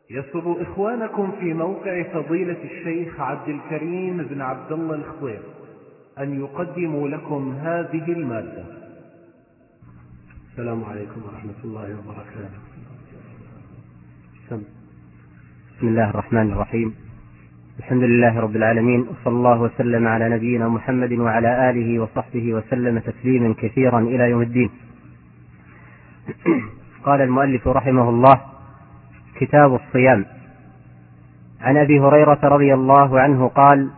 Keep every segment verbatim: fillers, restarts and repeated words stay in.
يسر إخوانكم في موقع فضيلة الشيخ عبد الكريم بن عبد الله الخضير أن يقدموا لكم هذه المادة. السلام عليكم ورحمة الله وبركاته. بسم الله الرحمن الرحيم. الحمد لله رب العالمين، وصلى الله وسلم على نبينا محمد وعلى آله وصحبه وسلم تسليما كثيرا إلى يوم الدين. قال المؤلف رحمه الله: كتاب الصيام. عن أبي هريرة رضي الله عنه قال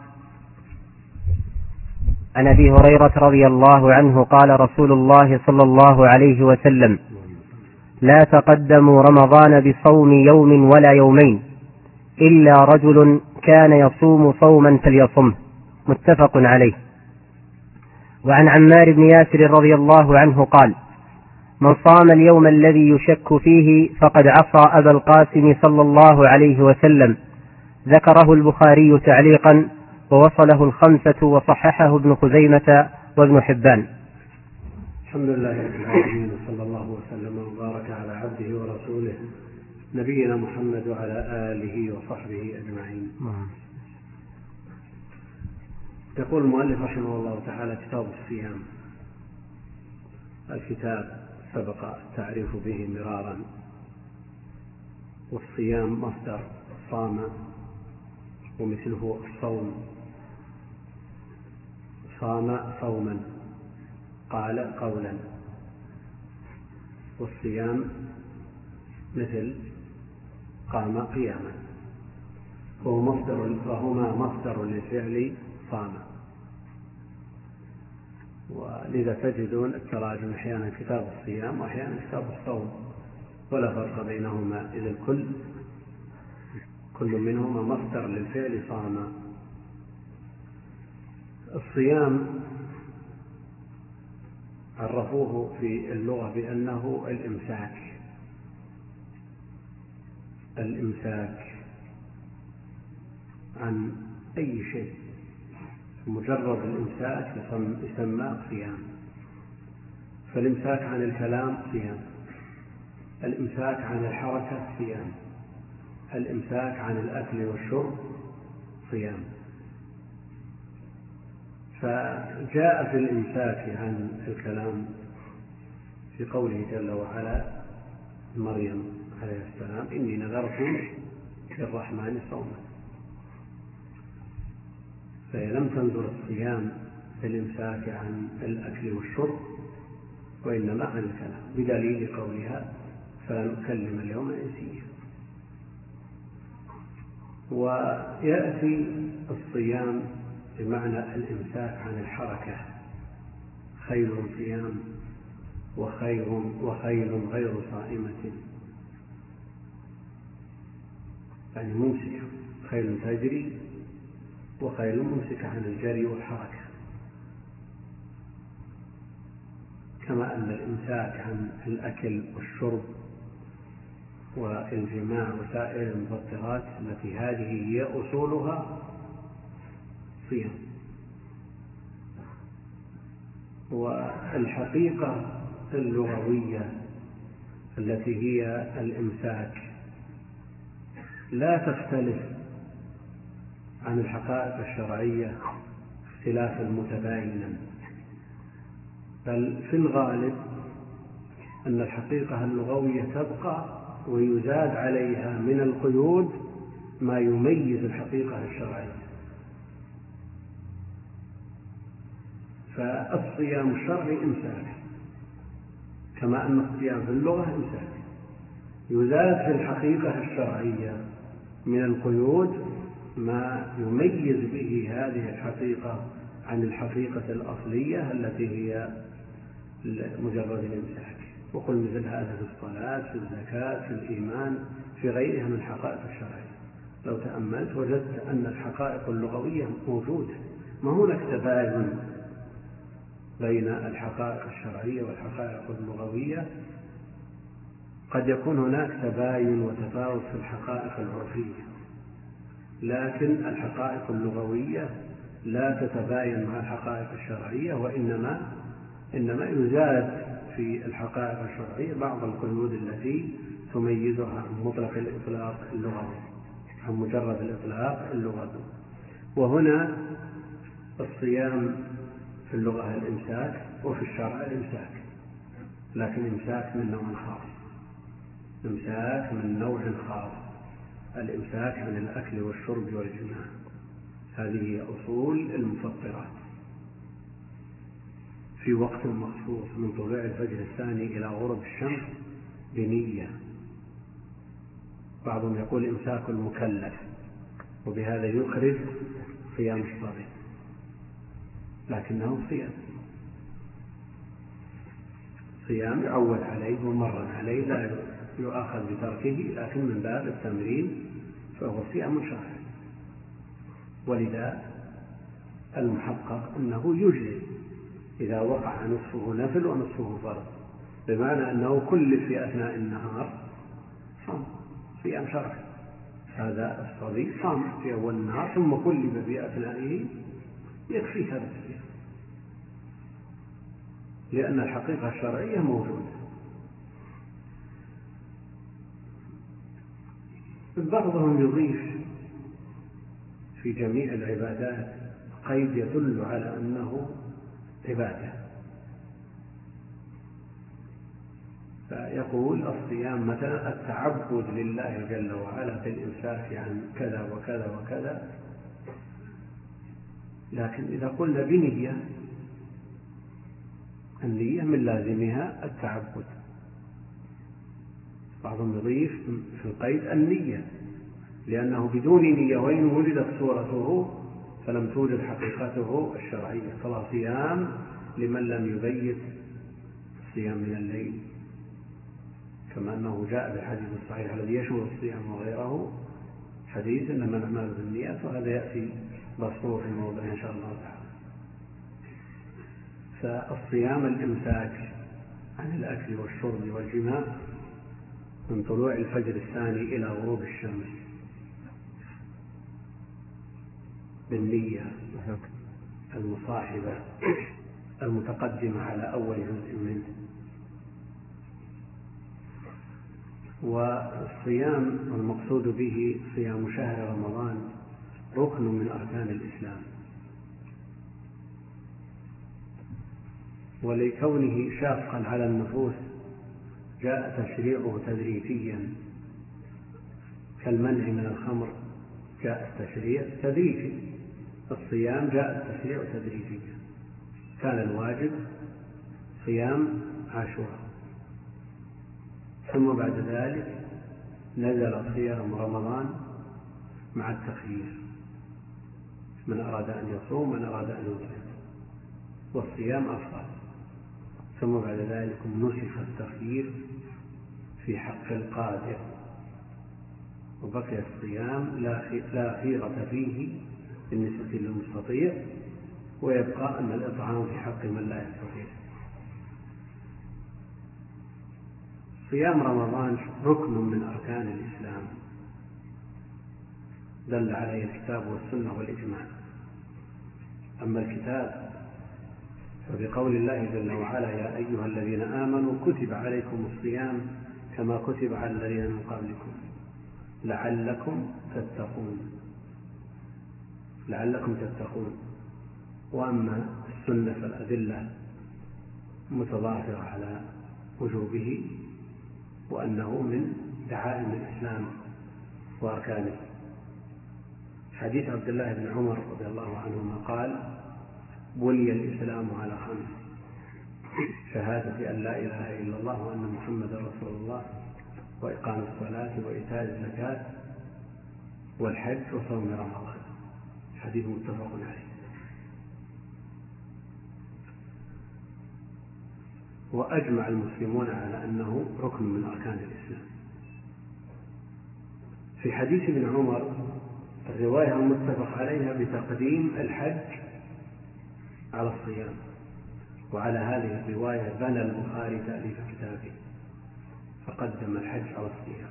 عن أبي هريرة رضي الله عنه قال رسول الله صلى الله عليه وسلم: لا تقدموا رمضان بصوم يوم ولا يومين إلا رجل كان يصوم صوما فليصمه. متفق عليه. وعن عمار بن ياسر رضي الله عنه قال: من صام اليوم الذي يشك فيه فقد عصى أبا القاسم صلى الله عليه وسلم. ذكره البخاري تعليقا ووصله الخمسة وصححه ابن خزيمة وابن حبان. الحمد لله رب العالمين، وصلى الله وسلم وبارك على عبده ورسوله نبينا محمد وعلى آله وصحبه أجمعين. يقول المؤلف رحمه الله تعالى: كتاب الصيام. الكتاب سبق التعريف به مرارا، والصيام مصدر صام، ومثله الصوم، صام صوما، قال قولا. والصيام مثل قام قياما، وهو مصدر وهما مصدر للفعل صام. ولذا تجدون التراجم أحيانا كتاب الصيام وأحيانا كتاب الصوم، ولا فرق بينهما، إذ الكل كل منهما مصدر للفعل صام. الصيام عرفوه في اللغة بأنه الإمساك الإمساك عن أي شيء، مجرد الإمساك يسمى صيام. فالإمساك عن الكلام صيام، الإمساك عن الحركة صيام، الإمساك عن الأكل والشرب صيام. فجاء في الإمساك عن الكلام في قوله جل وعلا مريم عليه السلام: إني نذرت للرحمن صوما. فهي لم تنظر الصيام في الإمساك عن الأكل والشرب، وإنما عن الكلام، بدليل قولها: فلا نكلم اليوم إنسيا. ويأتي الصيام بمعنى الإمساك عن الحركة: خيل صيام وخير وخيل غير صائمة، يعني ممسكة، خيل تجري وخيل ممسكة عن الجري والحركة. كما أن الإمساك عن الأكل والشرب والجماع وسائر المفطرات التي هذه هي أصولها صيام. والحقيقة اللغوية التي هي الإمساك لا تختلف عن الحقائق الشرعية اختلافا متباينا، بل في الغالب أن الحقيقة اللغوية تبقى ويزاد عليها من القيود ما يميز الحقيقة الشرعية. فالصيام الشرعي إمساك، كما أن الصيام في اللغة إمساك، يزاد في الحقيقة الشرعية من القيود ما يميز به هذه الحقيقة عن الحقيقة الأصلية التي هي مجرد الإمساك. وقل مثل هذا في الصلاة، في الزكاة، في الإيمان، في غيرها من الحقائق الشرعية. لو تأملت وجدت أن الحقائق اللغوية موجودة، ما هناك تباين بين الحقائق الشرعية والحقائق اللغوية. قد يكون هناك تباين وتفاوت في الحقائق العرفية، لكن الحقائق اللغوية لا تتباين مع الحقائق الشرعية، وإنما إنما يزاد في الحقائق الشرعية بعض القيود التي تميزها عن مطلق الإطلاق اللغوي، عن مجرد الإطلاق اللغوي. وهنا الصيام في اللغة الإمساك وفي الشرع الإمساك، لكن إمساك من نوع خاص، إمساك من نوع خاص، الإمساك عن الأكل والشرب والجماع. هذه أصول المفطرات في وقت مخصوص من طلوع الفجر الثاني إلى غروب الشمس بنية. بعضهم يقول إمساك المكلف، وبهذا يخرج صيام الصغير، لكنه صيام صيام يعود عليه ومر عليه، لا يؤاخذ بتركه، لكن من باب التمرين فهو صيام شرعي. ولذا المحقق أنه يجزي إذا وقع نصفه نفل ونصفه فرض، بمعنى أنه كلف في أثناء النهار صام صيام شرعي. هذا الصبي صام في أول النهار ثم كلف في أثنائه، يكفي هذا الصيام، لأن الحقيقة الشرعية موجودة. بعضهم يضيف في جميع العبادات قيد يدل على أنه عبادة، فيقول الصيام مثلا التعبد لله جل وعلا بالإمساك عن كذا وكذا وكذا، لكن إذا قلنا بنية، النية من لازمها التعبد. بعضهم يضيف في القيد النية، لأنه بدون نية وإن وجدت صورته فلم توجد حقيقته الشرعية، فلا صيام لمن لم يبيت الصيام من الليل، كما أنه جاء بالحديث الصحيح الذي يشمل الصيام وغيره، حديث إنما الأعمال بالنيات، وهذا يأتي بسطه في الموضوع إن شاء الله تعالى. فالصيام الإمساك عن الأكل والشرب والجماع من طلوع الفجر الثاني إلى غروب الشمس بالنية المصاحبة المتقدمة على أول جزء منه. والصيام المقصود به صيام شهر رمضان ركن من أركان الإسلام، ولكونه شاقا على النفوس جاء تشريعه تدريجيا، كالمنع من الخمر جاء التشريع تدريجي، الصيام جاء التشريع تدريجيا. كان الواجب صيام عاشوراء، ثم بعد ذلك نزل صيام رمضان مع التخيير، من أراد أن يصوم من أراد أن يطعم، والصيام أفضل. ثم بعد ذلك نسخ التخيير في حق القادر، وبقي الصيام لا خيرة فيه بالنسبة للمستطيع، ويبقى أن الإطعام في حق من لا يستطيع. صيام رمضان ركن من أركان الإسلام دل عليه الكتاب والسنة والإجماع. أما الكتاب فبقول الله جل وعلا يا أيها الذين آمنوا كتب عليكم الصيام كما كتب على الذين من قبلكم لعلكم تتقون لعلكم تتقون. وأما السنة فالأدلة متضافرة على وجوبه، وأنه من دعائم الإسلام وأركانه. حديث عبد الله بن عمر رضي الله عنهما قال بني الإسلام على خمس: شهادة أن لا إله إلا الله وأن محمدا رسول الله، وإقام الصلاة وإيتاء الزكاة والحج وصوم رمضان. حديث متفق عليه. وأجمع المسلمون على أنه ركن من أركان الإسلام. في حديث ابن عمر الرواية المتفق عليها بتقديم الحج على الصيام، وعلى هذه الرواية بنى البخاري تأليف كتابه فقدم الحج على الصيام،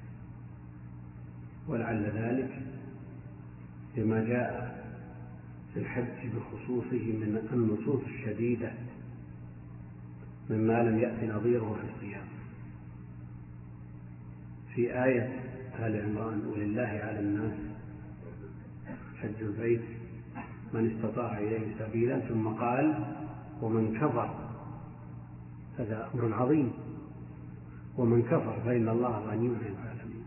ولعل ذلك لما جاء في الحج بخصوصه من النصوص الشديدة مما لم يأتي نظيره في الصيام. في آية آل عمران ولله على الناس حج البيت من استطاع إليه سبيلا، ثم قال ومن كفر، هذا أمر عظيم، ومن كفر فإن الله غني عن العالمين.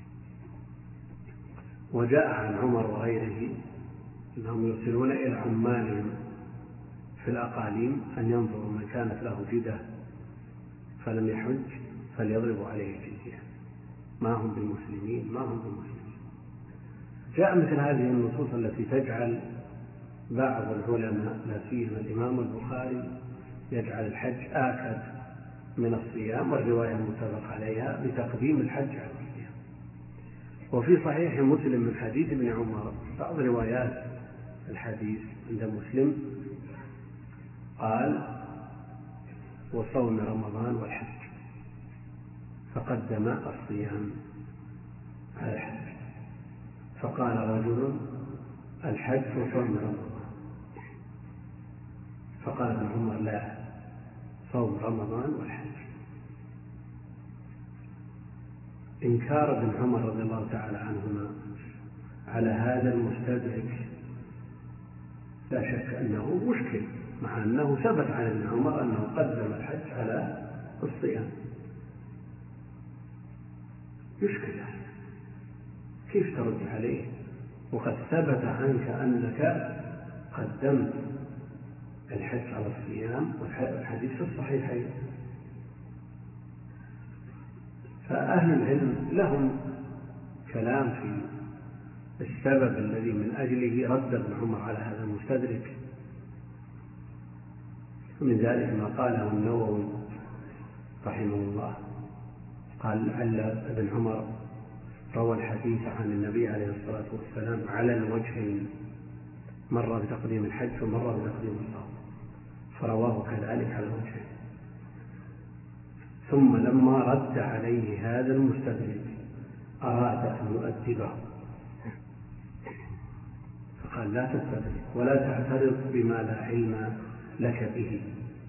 وجاء عن عمر وغيره أنهم يرسلون إلى عمالهم في الأقاليم أن ينظروا من كانت له جدة فلم يحج فليضربوا عليه الجزية، ما هم بالمسلمين ما هم بالمسلمين. جاء مثل هذه النصوص التي تجعل بعض العلماء لا سيما الإمام البخاري يجعل الحج آكد من الصيام، والرواية المتفق عليها بتقديم الحج على الصيام. وفي صحيح مسلم من حديث ابن عمر بعض روايات الحديث عند مسلم قال وصوم رمضان والحج، فقدم الصيام على الحج. فقال رجل الحج وصوم رمضان، فقال ابن عمر لا، صوم رمضان والحج. إنكار ابن عمر رضي الله تعالى عنهما على هذا المستدرك لا شك أنه مشكل، مع أنه ثبت عن ابن عمر أنه قدم الحج على الصيام. يشكل كيف ترد عليه وقد ثبت عنك أنك قدمت الحج على الصيام والحديث في الصحيحين؟ فأهل العلم لهم كلام في السبب الذي من أجله رد ابن عمر على هذا المستدرك. ومن ذلك ما قاله النووي رحمه الله، قال لعل ابن عمر روى الحديث عن النبي عليه الصلاة والسلام على الوجهين، مرة بتقديم الحج ومرة بتقديم الصوم، فرواه كذلك على الوجهين. ثم لما رد عليه هذا المستدرك أراد أن يؤدبه، فقال لا تستدرك ولا تعترض بما لا علم لك به.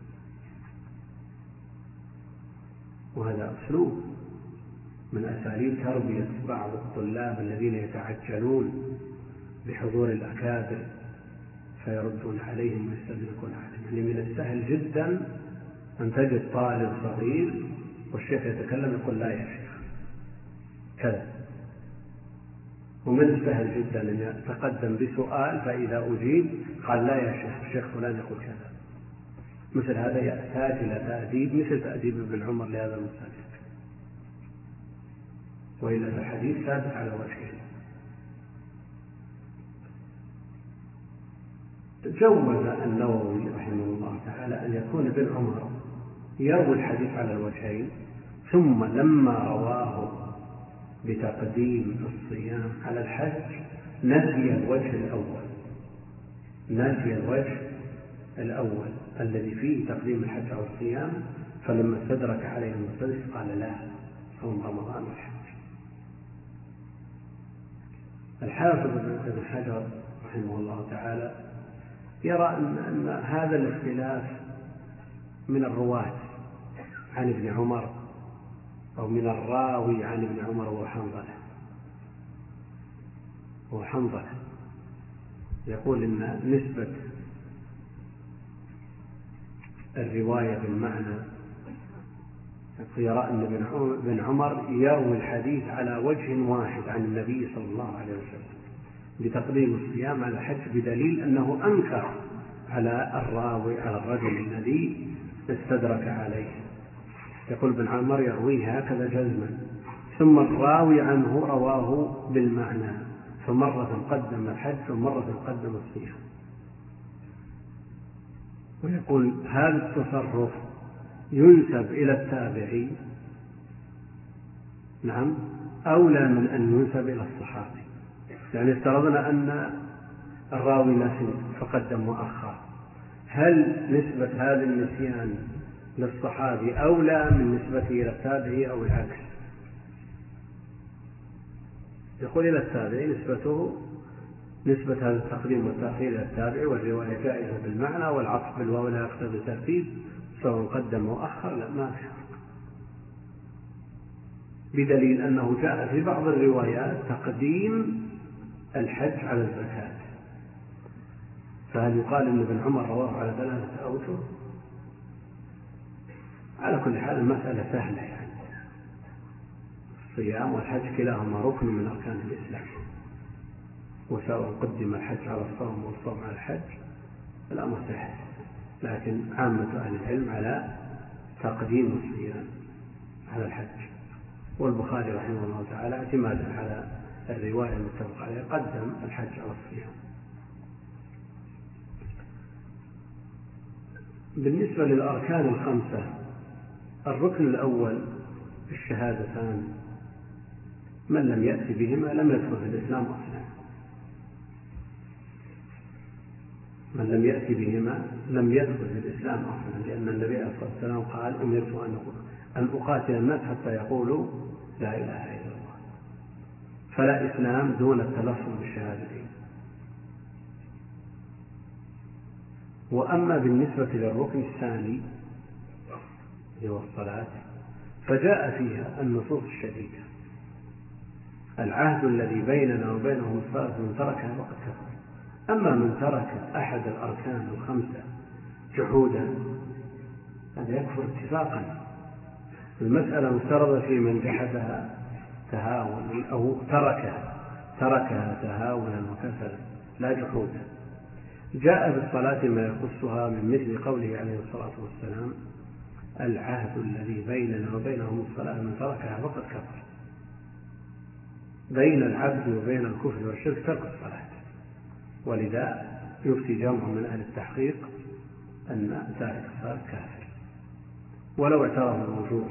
وهذا أسلوب من أساليب تربية بعض الطلاب الذين يتعجلون بحضور الأكابر فيردون عليهم ويستدركون عليهم. يعني من السهل جدا أن تجد طالب صغير والشيخ يتكلم يقول لا يا شيخ كذا، ومن السهل جدا أن يتقدم بسؤال فإذا أجيب قال لا يا شيخ الشيخ فلان يقول كذا. مثل هذا يحتاج إلى تأديب مثل تأديب ابن عمر لهذا المستدرك، وإلا الحديث ثابت على وجهه. جوز النووي رحمه الله تعالى أن يكون ابن عمر يروي الحديث على الوجهين، ثم لما رواه بتقديم الصيام على الحج نسي الوجه الأول، نسي الوجه الأول الذي فيه تقديم الحج على الصيام، فلما استدرك عليه المستدرك قال لا، صوم رمضان والحج. الحافظ ابن حجر رحمه الله تعالى يرى أن, أن هذا الاختلاف من الرواة عن ابن عمر أو من الراوي عن ابن عمر وهو حنظلة وهو حنظلة يقول إن نسبة الرواية بالمعنى، يرى أن ابن عمر يروي الحديث على وجه واحد عن النبي صلى الله عليه وسلم بتقديم الصيام على الحج، بدليل أنه أنكر على الراوي على الرجل الذي استدرك عليه. يقول ابن عمر يرويه هكذا جزما، ثم الراوي عنه رواه بالمعنى، فمرة قدم الحج ومرة قدم الصيام. ويقول هذا التصرف ينسب إلى التابعي نعم أولى من أن ينسب إلى الصحابي. يعني افترضنا أن الراوي نسي فقدم وأخر، هل نسبة هذا النسيان للصحابي أولى من نسبته إلى التابعي أو العكس؟ يقول إلى التابعي نسبته نسبة هذا التقديم والتأخير إلى التابعي، والرواية جائزة بالمعنى، والعطف بالواو لا يقتضي الترتيب، سواء قدم وأخر لا ما في فرق. بدليل أنه جاء في بعض الروايات تقديم الحج على الزكاة. فهل يقال أن ابن عمر رواه على ثلاثة أوجه؟ على كل حال المسألة سهلة، يعني الصيام والحج كلاهما ركن من أركان الإسلام، وسواء قدم الحج على الصوم والصوم على الحج الأمر سهل، لكن عامة أهل العلم على تقديم الصيام على الحج. والبخاري رحمه الله تعالى اعتمادا على الرواية المتفق عليها قدم الحج على الصيام. بالنسبة للأركان الخمسة، الركن الأول الشهادتان، من لم يأتي بهما لم يدخل في الإسلام أصلا. من لم يأتي بهما لم يدخل في الإسلام أصلا، لأن النبي عليه الصلاة والسلام قال: أمرت أن أقاتل الناس حتى يقولوا لا إله إلا الله. فلا إسلام دون التلفظ بالشهادتين. وأما بالنسبة للركن الثاني هو الصلاة، فجاء فيها النصوص الشديدة: العهد الذي بيننا وبينهم الصلاة، من تركها فقد كفر. أما من ترك أحد الأركان الخمسة جحودا هذا يكفر اتفاقا. المسألة مفترضة في من جحدها تهاونا أو تركها تركها تهاونا وكسلا لا جحودا. جاء في الصلاة ما يخصها من مثل قوله عليه الصلاة والسلام: العهد الذي بيننا وبينهم الصلاة، من تركها فقد كفر. بين العبد وبين الكفر والشرك ترك الصلاة، ولذا يفتي جمع من أهل التحقيق أن تارك الصلاة كافر ولو اعترف بالوجوب.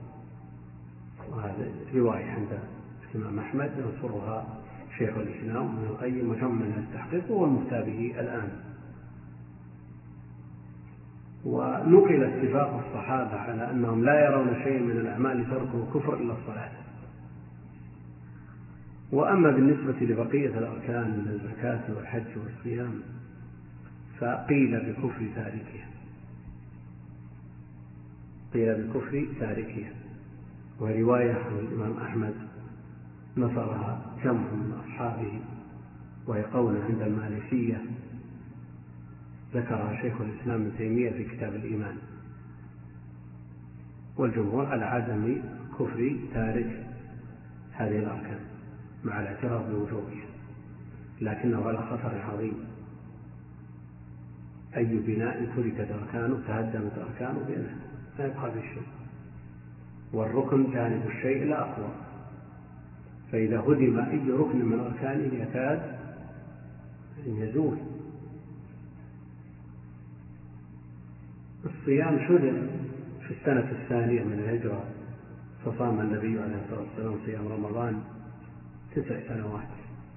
وهذه رواية عند الإمام أحمد ينصرها شيخ الإسلام ابن القيم وجمع من التحقيق، وهو المفتى به الآن. ونقل اتفاق الصحابة على أنهم لا يرون شيء من الأعمال تركه كفر إلا الصلاة. وأما بالنسبة لبقية الأركان من الزكاة والحج والصيام فقيل بكفر تاركها قيل بكفر تاركها ورواية عن الإمام أحمد نصرها جمع من أصحابه، وهي قول عند المالكية ذكرها شيخ الإسلام ابن تيمية في كتاب الإيمان. والجمهور على عدم كفر تارك هذه الأركان مع الاعتراف بوجوبها، لكنه على خطر عظيم. أي بناء تركت أركانه تهدمت أركانه بأنه لا يبقى في شيء، والركن جانب الشيء لا أقوى، فإذا هدم أي ركن من أركانه يكاد أن يزول. الصيام شرع في السنة الثانية من الهجرة، فصام النبي عليه الصلاة والسلام صيام رمضان تسع سنوات،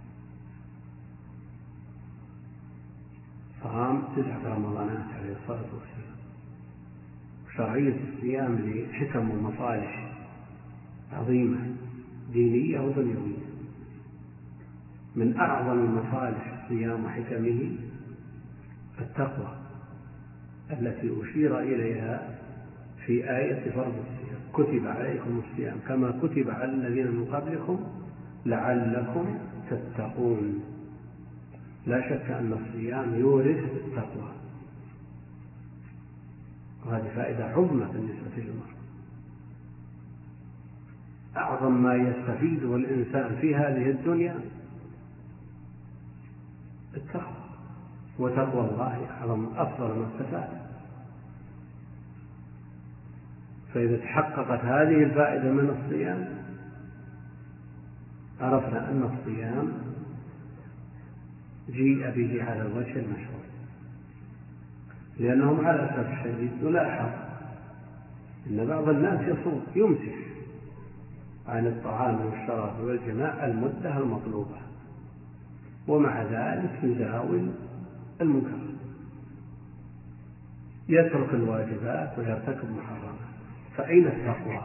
صام تسعة رمضانات عليه الصلاة والسلام. شرعية الصيام لحكم ومصالح عظيمة دينية ودنيوية. من أعظم مصالح الصيام وحكمه التقوى التي أشير إليها في آية فرض الصيام: كتب عليكم الصيام كما كتب على الذين من قبلكم لعلكم تتقون. لا شك أن الصيام يورث التقوى، وهذه فائدة عظمى بالنسبة للمرء. أعظم ما يستفيده الإنسان في هذه الدنيا التقوى، وتقوى الله أعظم أفضل ما استفاد. فإذا تحققت هذه الفائدة من الصيام عرفنا أن الصيام جيء به على الوجه المشروع، لأنهم على الأسف الشديد نلاحظ أن بعض الناس يصوم يمسك عن الطعام والشراب والجماع المدة المطلوبة، ومع ذلك يزاول المنكر، يترك الواجبات ويرتكب محرمات. فأين التقوى؟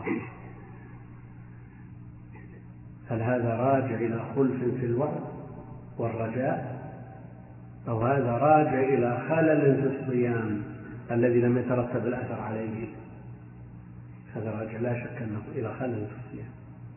هل هذا راجع إلى خلف في الوعد والرجاء، أو هذا راجع إلى خلل في الصيام الذي لم يترتب الأثر عليه؟ هذا راجع لا شك أنه إلى خلل في الصيام.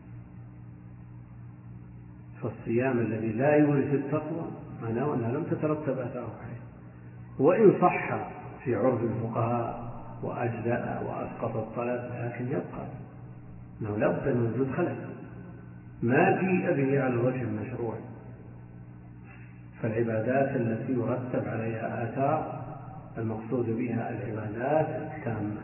فالصيام الذي لا يورث التقوى معناه أنها لم تترتب آثاره عليه، وإن صح في عرف الفقهاء وأجزاء وأسقط الطلب، لكن يبقى أنه لا بد من وجود خلل ما جيء به على الوجه المشروع. فالعبادات التي يرتب عليها آثار المقصود بها العبادات التامة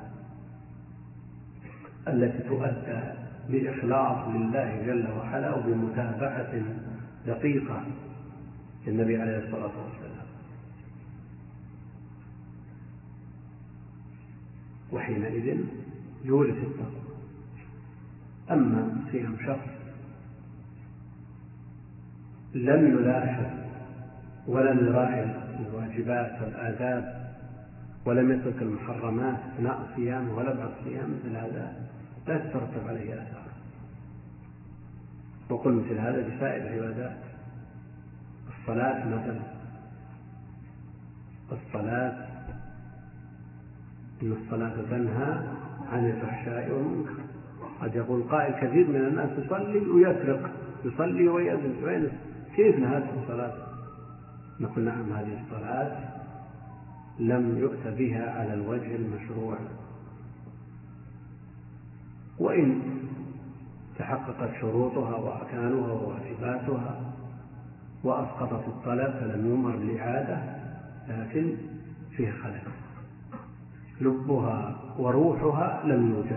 التي تؤدى بإخلاص لله جل وعلا وبمتابعة دقيقة للنبي عليه الصلاة والسلام، وحينئذ يورث التقوى. أما صيام شخص لم يلاحظ ولم يراعي الواجبات والآداب ولم يترك المحرمات أثناء صيامه ولا بعد صيامه، مثل هذا لا تترتب عليه آثار. وقل مثل هذا بسائر العبادات. الصلاة مثلا، الصلاة إن الصلاة تنهى عن الفحشاء والمنكر. قد يقول قائل كثير من الناس يصلي ويسرق، يصلي ويزن، وين كيف هذه الصلاة؟ نقول نعم، هذه الصلاة لم يؤت بها على الوجه المشروع، وإن تحققت شروطها وأركانها وواجباتها وأسقطت الطلب فلم يؤمر بالإعادة، لكن فيه خلل، لبها وروحها لم يوجد.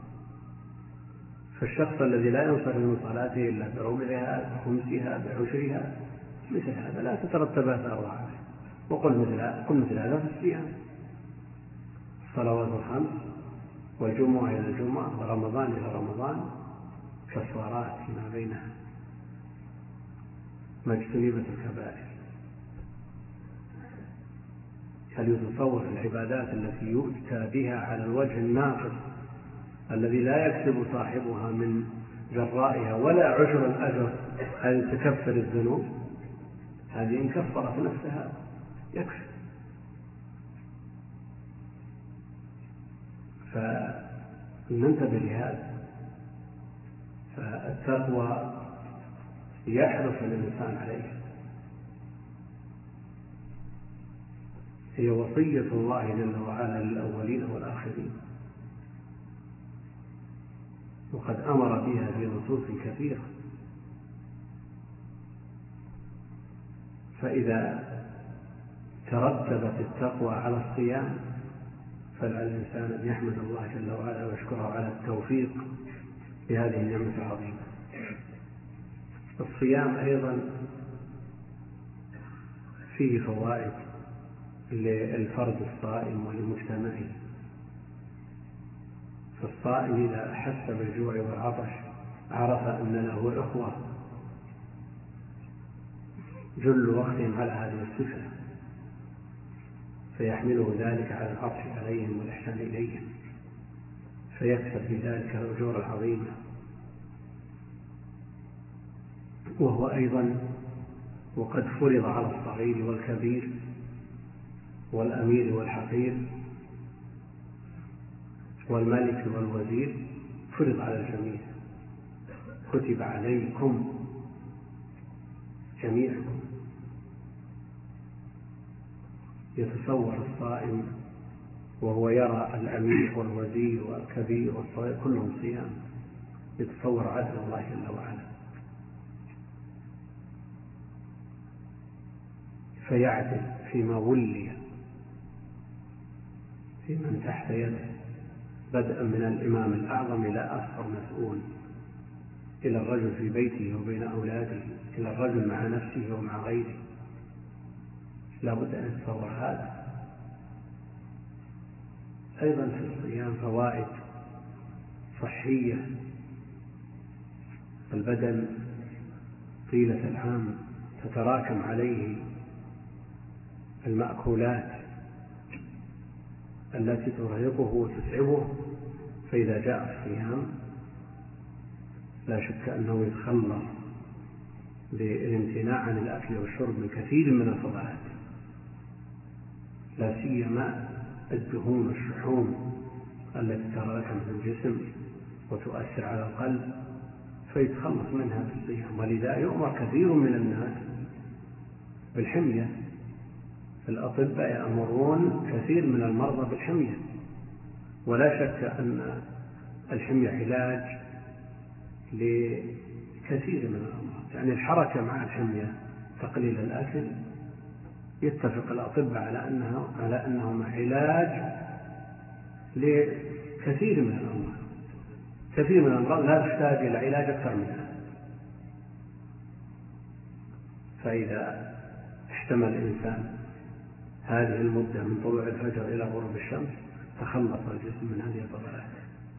فالشخص الذي لا ينصرف من صلاته إلا بربعها بخمسها بعشرها، مثل هذا لا تترتب آثارها عليه. وقل مثل مثل هذا في الصيام، الصلوات الخمس والجمعة إلى الجمعة ورمضان إلى رمضان كفارات فيما بينها ما اجتنبت الكبائر. هل يتصور العبادات التي يؤتى بها على الوجه الناقص الذي لا يكسب صاحبها من جرائها ولا عشر الأجر هذه تكفر الذنوب؟ هذه إن كفرت نفسها يكفي. فننتبه لهذا. فالتقوى يحرص الإنسان عليه، هي وصية الله جل وعلا للأولين والآخرين، وقد أمر بها في نصوص كثيرة. فإذا ترتبت التقوى على الصيام فعلى الإنسان أن يحمد الله جل وعلا ويشكره على التوفيق لهذه النعمة العظيمة. الصيام أيضا فيه فوائد للفرد الصائم ولمجتمعه. فالصائم إذا أحس بالجوع والعطش عرف أن له إخوة جل وقتهم على هذه الصفة، فيحمله ذلك على العطف عليهم والإحسان إليهم، فيكسب بذلك الأجور العظيمة. وهو أيضا وقد فرض على الصغير والكبير والأمير والحقير والملك والوزير، فرض على الجميع، كتب عليكم جميعكم. يتصور الصائم وهو يرى الأمير والوزير والكبير والصغير كلهم صيام، يتصور عدل الله جل وعلا، فيعدل فيما ولي في من تحت يده، بدءا من الإمام الأعظم إلى أصغر مسؤول، إلى الرجل في بيته وبين أولاده، إلى الرجل مع نفسه ومع غيره. لا بد أن يتصور هذا. أيضا في الصيام فوائد صحية. البدن طيلة العام تتراكم عليه المأكولات التي ترهقه وتتعبه، فإذا جاء الصيام لا شك أنه يتخلص بالامتناع عن الأكل والشرب من كثير من الفضلات، لا سيما الدهون والشحوم التي تتراكم في الجسم وتؤثر على القلب، فيتخلص منها في الصيام. ولذا يؤمر كثير من الناس بالحمية. الأطباء يأمرون كثير من المرضى بالحمية، ولا شك أن الحمية علاج لكثير من الأمراض. يعني الحركة مع الحمية، تقليل الأكل، يتفق الأطباء على أنه على أنهما علاج لكثير من الأمراض. كثير من الأمراض لا تحتاج إلى علاج أكثر منها. فإذا احتمل الإنسان هذه المدة من طلوع الفجر إلى غروب الشمس تخلص الجسم من هذه الفضلات.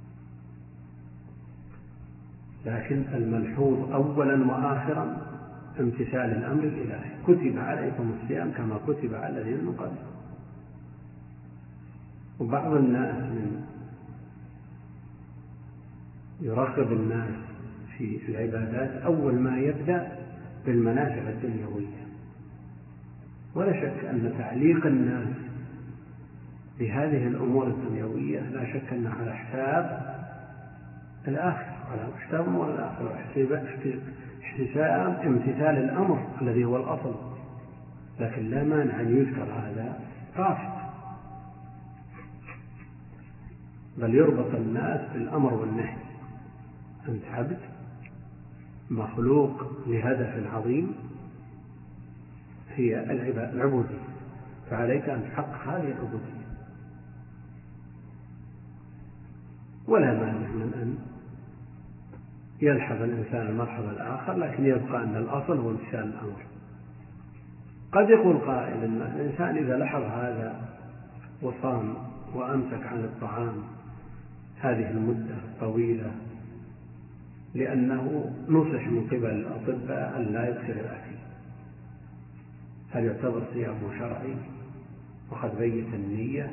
لكن الملحوظ أولا وآخرا امتثال الأمر الإلهي. كتب عليكم الصيام كما كتب على الذين من قبلكم. وبعض الناس من يرغب الناس في العبادات أول ما يبدأ بالمنافع الدنيوية. ولا شك أن تعليق الناس بهذه الأمور الدنيوية لا شك أنها على حساب الآخرة، على حساب أمور الآخرة، احتساب امتثال الأمر الذي هو الأصل. لكن لا مانع أن يذكر هذا رافض، بل يربط الناس بالأمر والنهي. أنت عبد مخلوق لهدف عظيم هي العبودية، فعليك أن تحقق هذه العبودية. ولا مانع من أن يلحظ الإنسان المرحلة الآخر، لكن يبقى أن الأصل هو امتثال الأمر. قد يقول قائل أن الإنسان إذا لاحظ هذا وصام وأمسك عن الطعام هذه المدة الطويلة لأنه نصح من قبل الأطباء أن لا يكثر الأكل، هل يعتبر صيامه شرعي؟ وقد بيت النية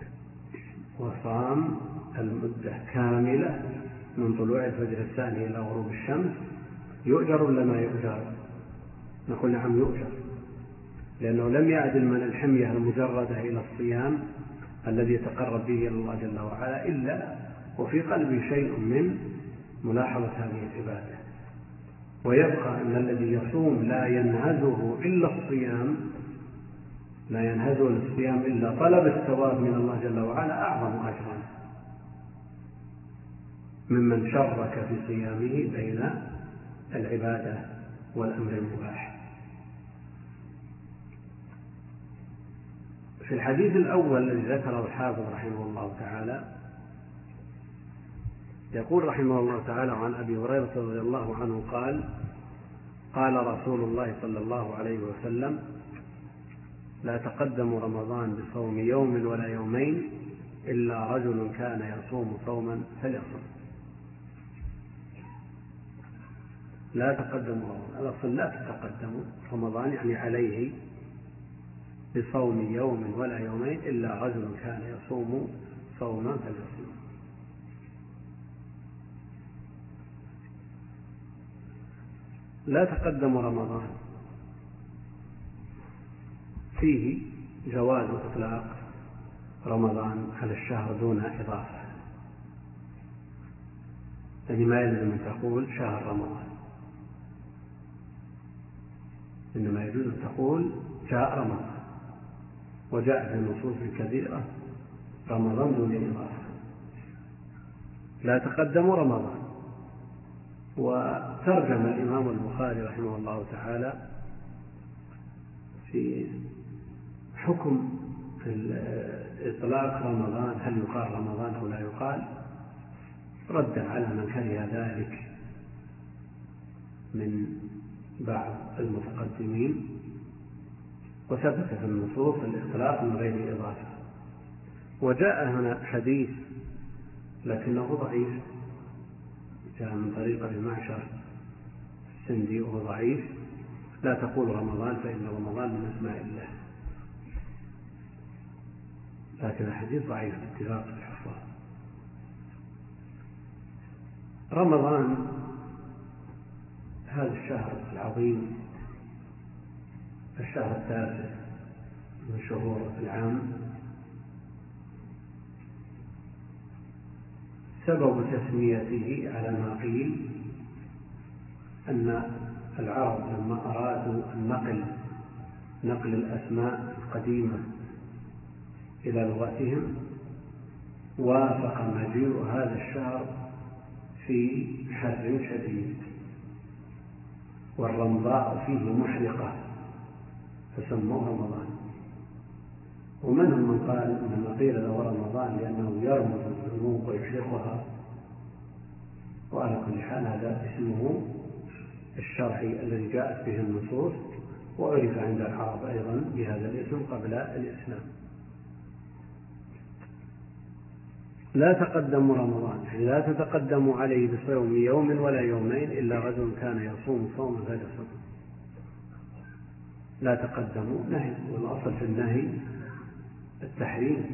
وصام المدة كاملة من طلوع الفجر الثاني إلى غروب الشمس، يؤجر ولا ما يؤجر؟ نقول نعم يؤجر، لأنه لم يعدل من الحمية المجردة إلى الصيام الذي يتقرب به إلى الله جل وعلا إلا وفي قلبه شيء من ملاحظة هذه العبادة. ويبقى أن الذي يصوم لا ينهزه إلا الصيام، لا ينهزه الصيام إلا طلب الثواب من الله جل وعلا أعظم أجرا ممن شرك في صيامه بين العبادة والأمر المباح. في الحديث الأول الذي ذكره الحافظ رحمه الله تعالى يقول رحمه الله تعالى عن أبي هريرة رضي الله عنه قال: قال رسول الله صلى الله عليه وسلم: لا تقدموا رمضان بصوم يوم ولا يومين إلا رجل كان يصوم صوما فليصم. لا تقدموا رمضان، الأصل لا تتقدموا رمضان يعني عليه بصوم يوم ولا يومين إلا رجل كان يصوم صوما فليصم. لا تقدموا رمضان فيه جواز إطلاق رمضان على الشهر دون إضافة، يعني ما يلزم أن تقول شهر رمضان، إنما يجوز أن تقول جاء رمضان. وجاء في النصوص الكثيرة رمضان دون إضافة. لا تقدموا رمضان. وترجم الإمام البخاري رحمه الله تعالى في حكم إطلاق رمضان، هل يقال رمضان أو لا يقال، ردا على من كره ذلك من بعض المتقدمين. وثبت في النصوص الإطلاق من غير إضافة. وجاء هنا حديث لكنه ضعيف، جاء من طريق ابي معشر السندي وهو ضعيف: لا تقول رمضان فإن رمضان من أسماء الله. لكن الحديث ضعيف باتفاق الحفاظ. رمضان هذا الشهر العظيم، الشهر التاسع من شهور العام، سبب تسميته على ما قيل أن العرب لما أرادوا النقل نقل الأسماء القديمة إلى لغتهم وافق مجيء هذا الشهر في حر شديد والرمضاء فيه محرقة فسموه رمضان. ومنهم من قال إنما قيل له رمضان لأنه يرمض الذنوب ويحرقها، وعلى كل حال هذا اسمه الشرعي الذي جاءت به النصوص، وعرف عند العرب أيضا بهذا الاسم قبل الإسلام. لا تقدموا رمضان، يعني لا تتقدموا عليه بصوم يوم ولا يومين إلا رجل كان يصوم صوم فليصم. لا تقدموا نهي، والأصل في النهي التحريم،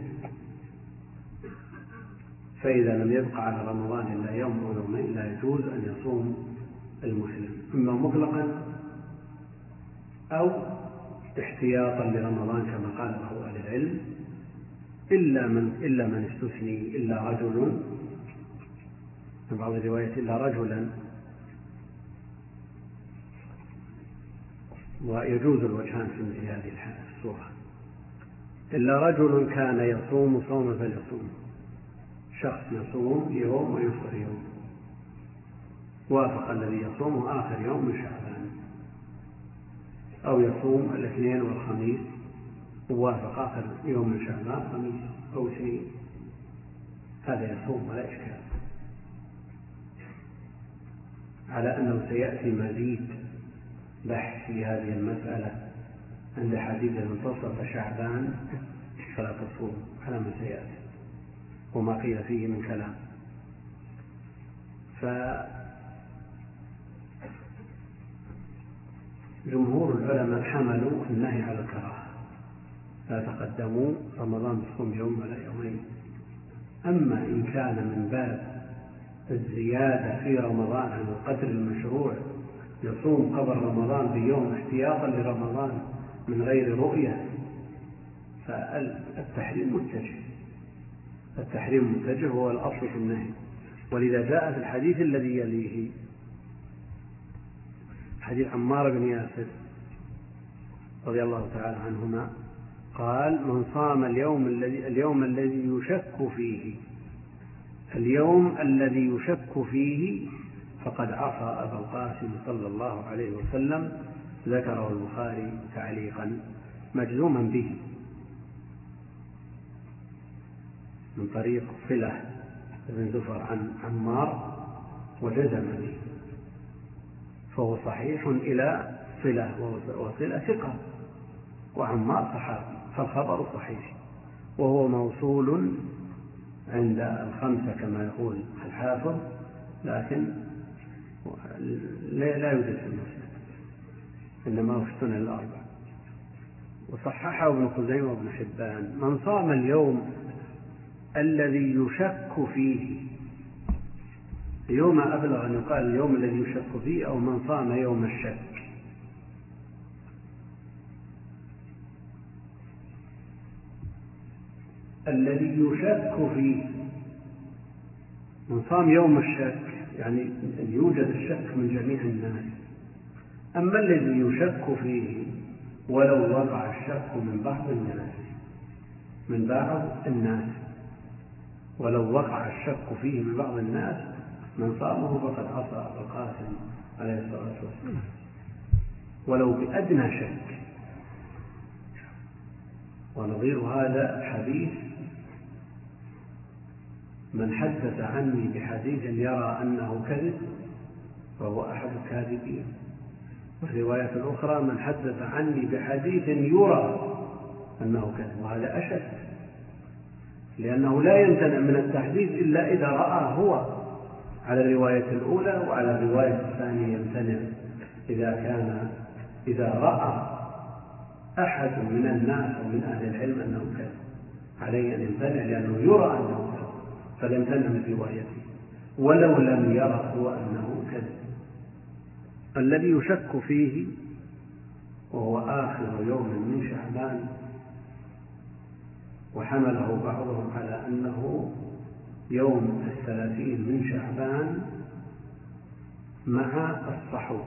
فإذا لم يبقى على رمضان إلا يوم أو يومين لا يجوز أن يصوم المسلم، إما مطلقا أو احتياطا لرمضان كما قال له أهل العلم، إلا من إلا من استثني، إلا رجل، في بعض الروايات إلا رجلا، ويجوز الوجهان في مثل هذه الصورة. إلا رجل كان يصوم صوم فليصوم، شخص يصوم يوم ويفطر يوم، وافق الذي يصومه آخر يوم من شعبان، أو يصوم الاثنين والخميس ووافق آخر يوم من شعبان خميس أو اثنين، هذا يصوم ولا إشكال، على أنه سيأتي مزيد بحث في هذه المسألة عند حديث منتصف شعبان فلا تصوم على ما سيأتي وما قيل فيه من كلام. فجمهور العلماء حملوا النهي على الكراهة، لا تقدموا رمضان بصوم يوم ولا يومين. أما إن كان من باب الزيادة في رمضان عن القدر المشروع، يصوم قبل رمضان بيوم احتياطا لرمضان من غير رؤية، فالتحريم متجه، التحريم متجه هو الأصل في النهي. ولذا جاء في الحديث الذي يليه حديث عمار بن ياسر رضي الله تعالى عنهما قال: من صام اليوم الذي اليوم الذي يشك فيه اليوم الذي يشك فيه فقد عصى أبا القاسم صلى الله عليه وسلم. ذكره البخاري تعليقا مجزوما به من طريق صلة بن زفر عن عمار وجزم به، فهو صحيح إلى صلة، وصلة ثقة وعمار صحابي، فالخبر صحيح، وهو موصول عند الخمسة كما يقول الحافظ، لكن لا يوجد في المسند، إنما هو في السنن الأربع، وصححه ابن خزيمة وابن حبان. من صام اليوم الذي يشك فيه، يوم أبلغ أن يقال اليوم الذي يشك فيه، أو من صام يوم الشك، الذي يشك فيه. من صام يوم الشك يعني أن يوجد الشك من جميع الناس. أما الذي يشك فيه ولو وقع الشك من بعض الناس من بعض الناس ولو وقع الشك فيه من بعض الناس من صامه فقد عصى أبا القاسم عليه الصلاة والسلام، ولو بأدنى شك. ونظير هذا حديث: من حدث عني بحديث يرى أنه كذب فهو أحد الكاذبين. وفي رواية أخرى: من حدث عني بحديث يرى أنه كذب، وهذا أشد، لأنه لا يمتنع من التحديث إلا إذا رأى هو. على الرواية الأولى، وعلى الرواية الثانية يمتنع إذا كان إذا رأى أحد من الناس ومن أهل العلم أنه كذب، عليه أن يمتنع لأنه يرى أنه كذب فليمتنع من روايته، ولو لم يرى هو أنه كذب. الذي يشك فيه وهو آخر يوم من شعبان، وحمله بعضهم على أنه يوم الثلاثين من شعبان مع الصحو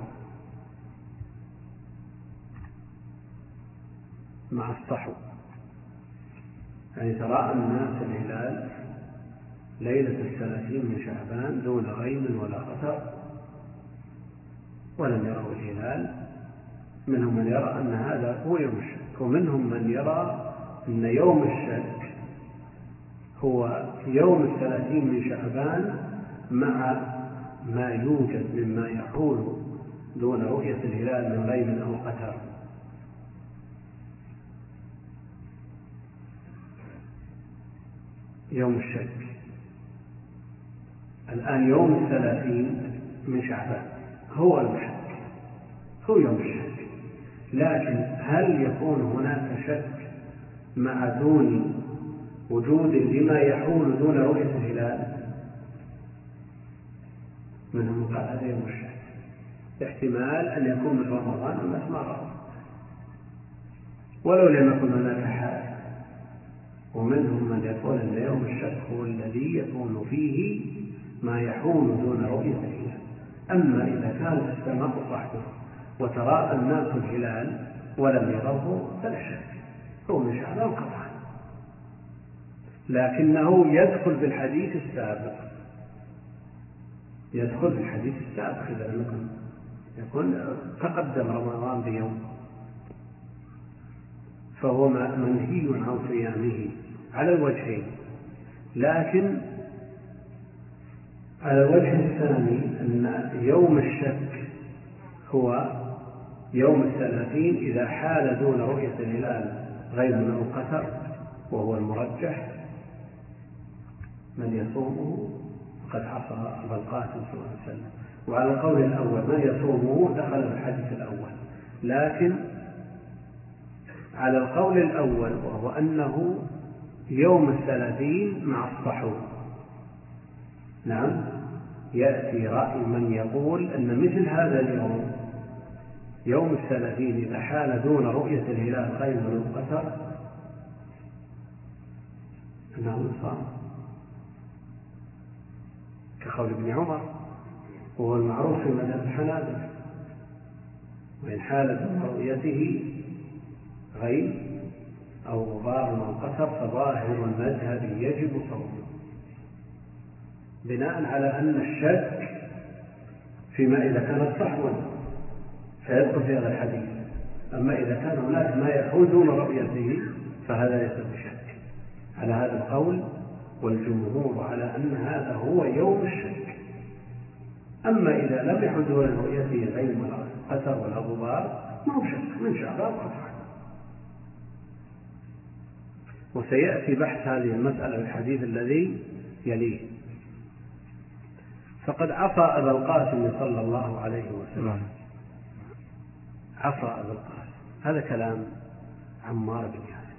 مع الصحو يعني تراءى الناس الهلال ليلة الثلاثين من شعبان دون غيم ولا قطر ولم يروا الهلال. منهم من يرى أن هذا هو يوم الشك، ومنهم من يرى أن يوم الشك هو يوم الثلاثين من شعبان مع ما يوجد مما يحول دون رؤية الهلال من غيم أو قطر. يوم الشك الآن يوم الثلاثين من شعبان هو الشك، هو يوم الشك، لكن هل يكون هناك شك مع دون وجود لما يحول دون رؤية الهلال؟ منهم قال هذا يوم الشك، احتمال أن يكون من رمضان الناس ما رأوا ولو لم يكن هناك حال. ومنهم من يقول أن يوم الشك هو الذي يكون فيه ما يحول دون رؤية الهلال. أما إذا كانت السماء صحبة وتراءى الناس الهلال ولم يروه فلا شك هو من شعبان قطعا، لكنه يدخل بالحديث السابق يدخل بالحديث السابق إذا لم يكن يكون تقدم رمضان بيوم، فهو منهي عن صيامه على الوجهين. لكن على الوجه الثاني أن يوم الشك هو يوم الثلاثين إذا حال دون رؤية الهلال غيم أو قتر، وهو المرجح. من يصومه قد عصى أبا القاسم صلى الله عليه وسلم. وعلى القول الأول من يصومه دخل في الحديث الأول، لكن على القول الأول وهو أنه يوم الثلاثين مع الصحو، نعم، يأتي رأي من يقول أن مثل هذا اليوم يوم الثلاثين إذا حال دون رؤية الهلال غيم أو قتر أنه يصام كقول ابن عمر، وهو المعروف في مذهب الحنابلة، وإن حال دون رؤيته غيم أو غبار أو قتر فظاهر المذهب يجب صومه، بناء على أن الشك فيما إذا كانت صحوا فيدخل في هذا الحديث. أما إذا كان هناك ما يحول دون رؤيته فهذا ليس بشك على هذا القول، والجمهور على أن هذا هو يوم الشك. أما إذا لم يحل دون رؤيته غيم ولا قتر ولا غبار ما هو شك من شعبان قطعا. وسيأتي بحث هذه المسألة في الحديث الذي يليه. فقد عصى أبا القاسم صلى الله عليه وسلم، عصى أبا القاسم، هذا كلام عمار بن ياسر،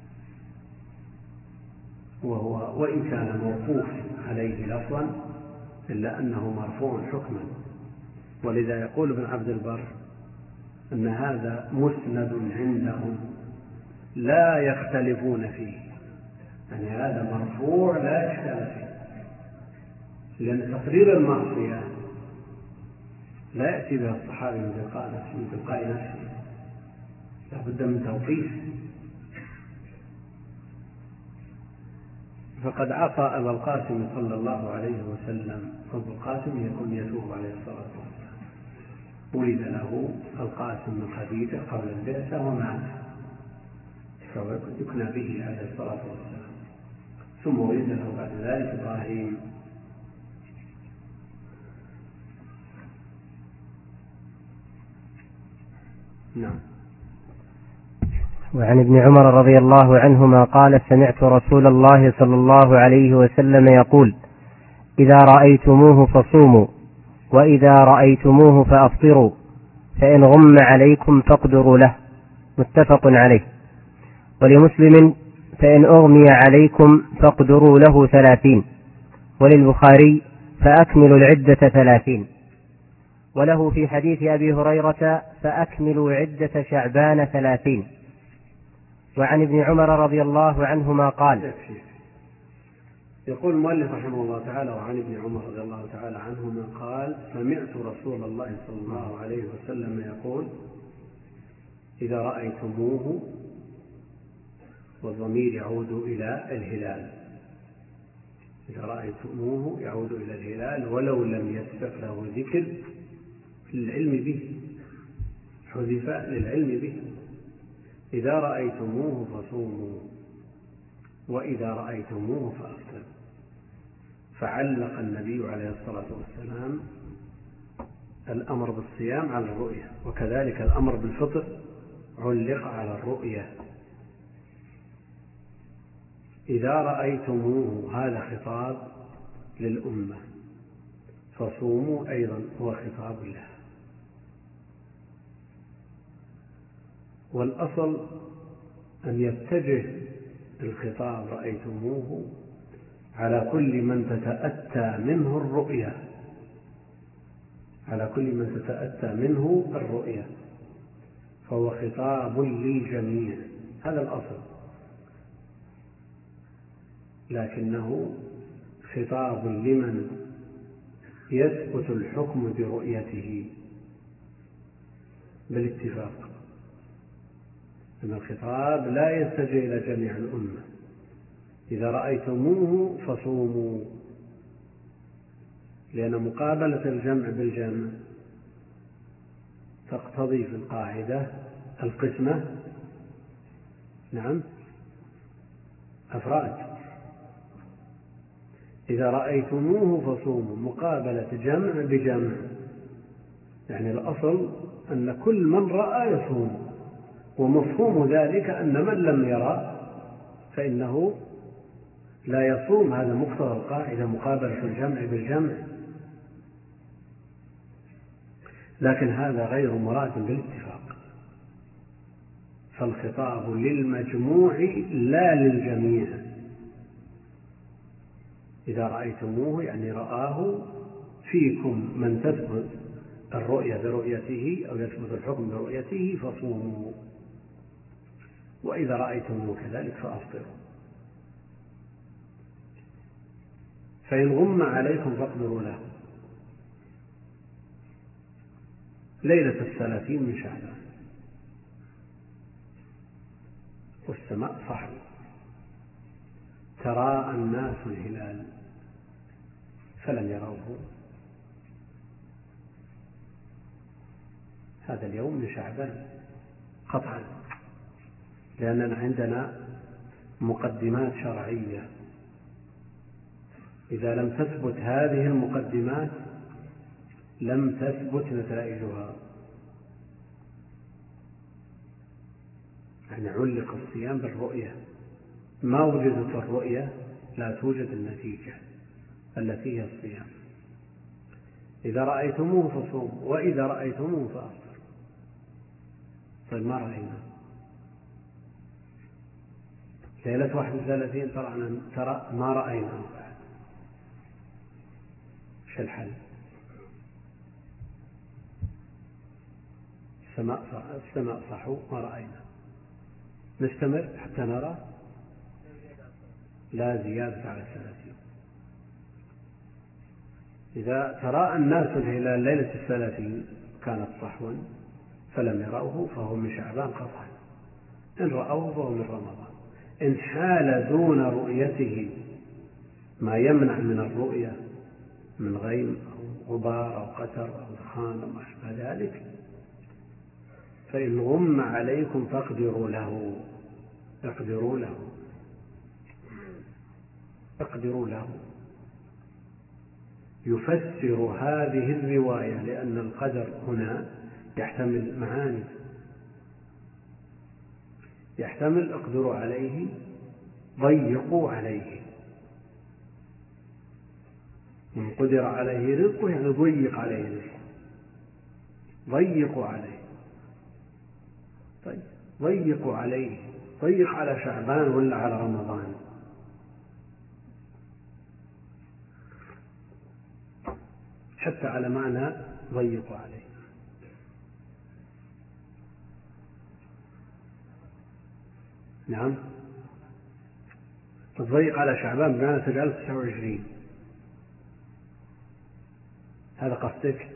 وهو وإن كان موقوف عليه لفظا إلا أنه مرفوع حكما. ولذا يقول ابن عبد البر أن هذا مسند عندهم لا يختلفون فيه، يعني هذا مرفوع لا إشكال فيه، لأن تقرير المعصية لا يأتي بها الصحابي من تلقاء نفسه، لا بد من توقيف. فقد عصى أبا القاسم صلى الله عليه وسلم. أبو القاسم يكون يتوب عليه الصلاة والسلام، ولد له القاسم من خديجة قبل البعثة ومات، فيكنى به عليه الصلاة والسلام. ثم ولد له بعد ذلك إبراهيم. نعم. وعن ابن عمر رضي الله عنهما قال: سمعت رسول الله صلى الله عليه وسلم يقول: إذا رأيتموه فصوموا، وإذا رأيتموه فأفطروا، فإن غم عليكم فاقدروا له. متفق عليه. ولمسلم: فإن أغمي عليكم فاقدروا له ثلاثين. وللبخاري: فأكملوا العدة ثلاثين. وله في حديث أبي هريرة: فأكملوا عدة شعبان ثلاثين. وعن ابن عمر رضي الله عنهما قال: يقول المؤلف رحمه الله تعالى: وعن ابن عمر رضي الله تعالى عنهما قال: سمعت رسول الله صلى الله عليه وسلم يقول: إذا رأيتموه، والضمير يعود إلى الهلال، إذا رأيتموه يعود إلى الهلال ولو لم يسبق له ذكر للعلم به، حذف للعلم به. إذا رأيتموه فصوموا، وإذا رأيتموه فأفطروا. فعلق النبي عليه الصلاة والسلام الأمر بالصيام على الرؤية، وكذلك الأمر بالفطر علق على الرؤية. إذا رأيتموه هذا خطاب للأمة، فصوموا أيضا هو خطاب له. والأصل أن يتجه الخطاب رأيتموه على كل من تتأتى منه الرؤية، على كل من تتأتى منه الرؤية، فهو خطاب للجميع، هذا الأصل، لكنه خطاب لمن يثبت الحكم برؤيته بالاتفاق، أن الخطاب لا يتجه إلى جميع الأمة. إذا رأيتموه فصوموا، لأن مقابلة الجمع بالجمع تقتضي في القاعدة القسمة، نعم، أفراد. إذا رأيتموه فصوموا مقابلة جمع بجمع، يعني الأصل أن كل من رأى يصوم، ومفهوم ذلك أن من لم يرى فإنه لا يصوم، هذا مقتضى القاعدة مقابلة الجمع بالجمع. لكن هذا غير مراد بالاتفاق، فالخطاب للمجموع لا للجميع. إذا رأيتموه يعني رآه فيكم من تثبت الرؤية برؤيته أو يثبت الحكم برؤيته فصوموا، وإذا رأيتموه كذلك فأفطروا. فإن غم عليكم فاقدروا له. ليلة الثلاثين من شعبان والسماء صحو، تراءى الناس الهلال فلم يروه. هذا اليوم من شعبان قطعا، لأننا عندنا مقدمات شرعية، إذا لم تثبت هذه المقدمات لم تثبت نتائجها. يعني علق الصيام بالرؤية، ما وجدت الرؤية لا توجد النتيجة التي هي الصيام. إذا رأيتموه فصوموا، وإذا رأيتموه فأفطروا. طيب ما رأينا ليلة واحد وثلاثين، ترى ما رأينا، ايش الحل؟ السماء السماء صحو ما رأينا، نستمر حتى نرى، لا زيادة على الثلاثين. إذا تراءى الناس الهلال ليلة الثلاثين كانت صحوا فلم يروه فهو من شعبان قطعا، إن رأوه فهو من رمضان. إن حال دون رؤيته ما يمنع من الرؤية من غيم أو غبار أو قتر أو دخان أو ما أشبه ذلك، فإن غم عليكم فاقدروا له، اقدروا له اقدروا له. يفسر هذه الرواية، لأن القدر هنا يحتمل معاني، يحتمل اقدروا عليه، ضيقوا عليه. من قدر عليه رزقه يعني ضيق عليه رزقه، ضيقوا عليه. طيب ضيقوا عليه، ضيق على شعبان ولا على رمضان؟ حتى على معنى ضيقوا عليه. نعم تضيق على شعبان بمعنى تجعله تسعة وعشرين، هذا قصدك؟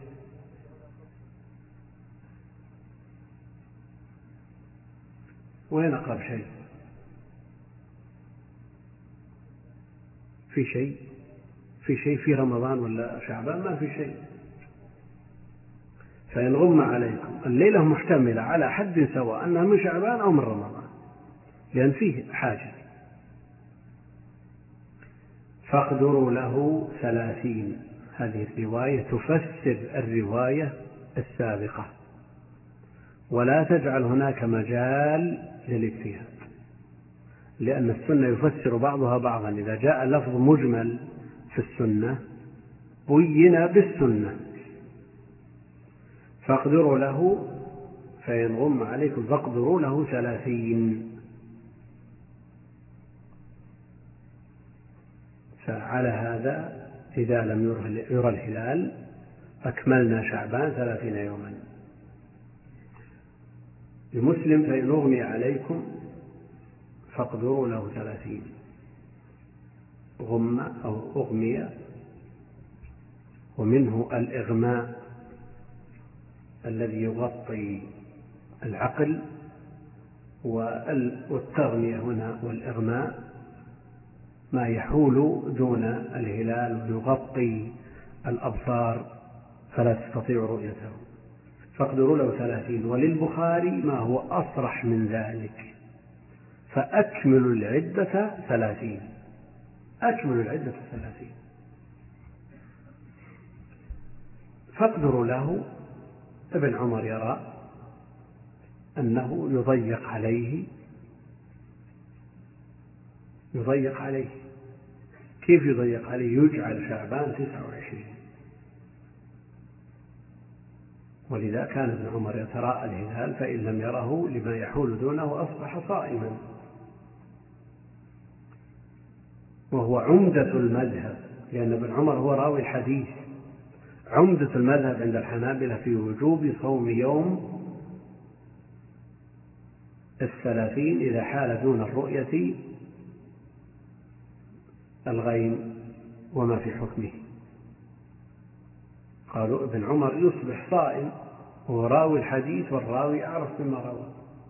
وين أقرب شيء؟ في شيء في شيء في رمضان ولا شعبان؟ ما في شيء. فإن غم عليكم الليلة محتملة على حد سواء أنها من شعبان أو من رمضان، لأن فيه حاجة. فاقدروا له ثلاثين، هذه الرواية تفسر الرواية السابقة، ولا تجعل هناك مجال للاجتهاد، لأن السنة يفسر بعضها بعضا. إذا جاء لفظ مجمل في السنة بين بالسنة. فاقدروا له، فإن غم عليكم فاقدروا له ثلاثين. فعلى هذا إذا لم يرى الهلال أكملنا شعبان ثلاثين يوما. لمسلم فإن أغمي عليكم فاقدروا له ثلاثين. غم أو أغمي، ومنه الإغماء الذي يغطي العقل، والتغمية هنا والإغماء ما يحول دون الهلال ويغطي الأبصار فلا تستطيع رؤيته. فاقدروا له ثلاثين. وللبخاري ما هو أصرح من ذلك، فأكملوا العدة ثلاثين. أكملوا العدة ثلاثين. فاقدروا له. ابن عمر يرى أنه يضيق عليه يضيق عليه كيف يضيق عليه؟ يجعل شعبان تسعة وعشرين. ولذا كان ابن عمر يتراءى الهلال، فإن لم يره لما يحول دونه أصبح صائما. وهو عمدة المذهب، لأن ابن عمر هو راوي الحديث. عمدة المذهب عند الحنابلة في وجوب صوم يوم الثلاثين إذا حال دون الرؤية الغيم وما في حكمه. قالوا ابن عمر يصبح صائم وهو راوي الحديث، والراوي أعرف بما روى.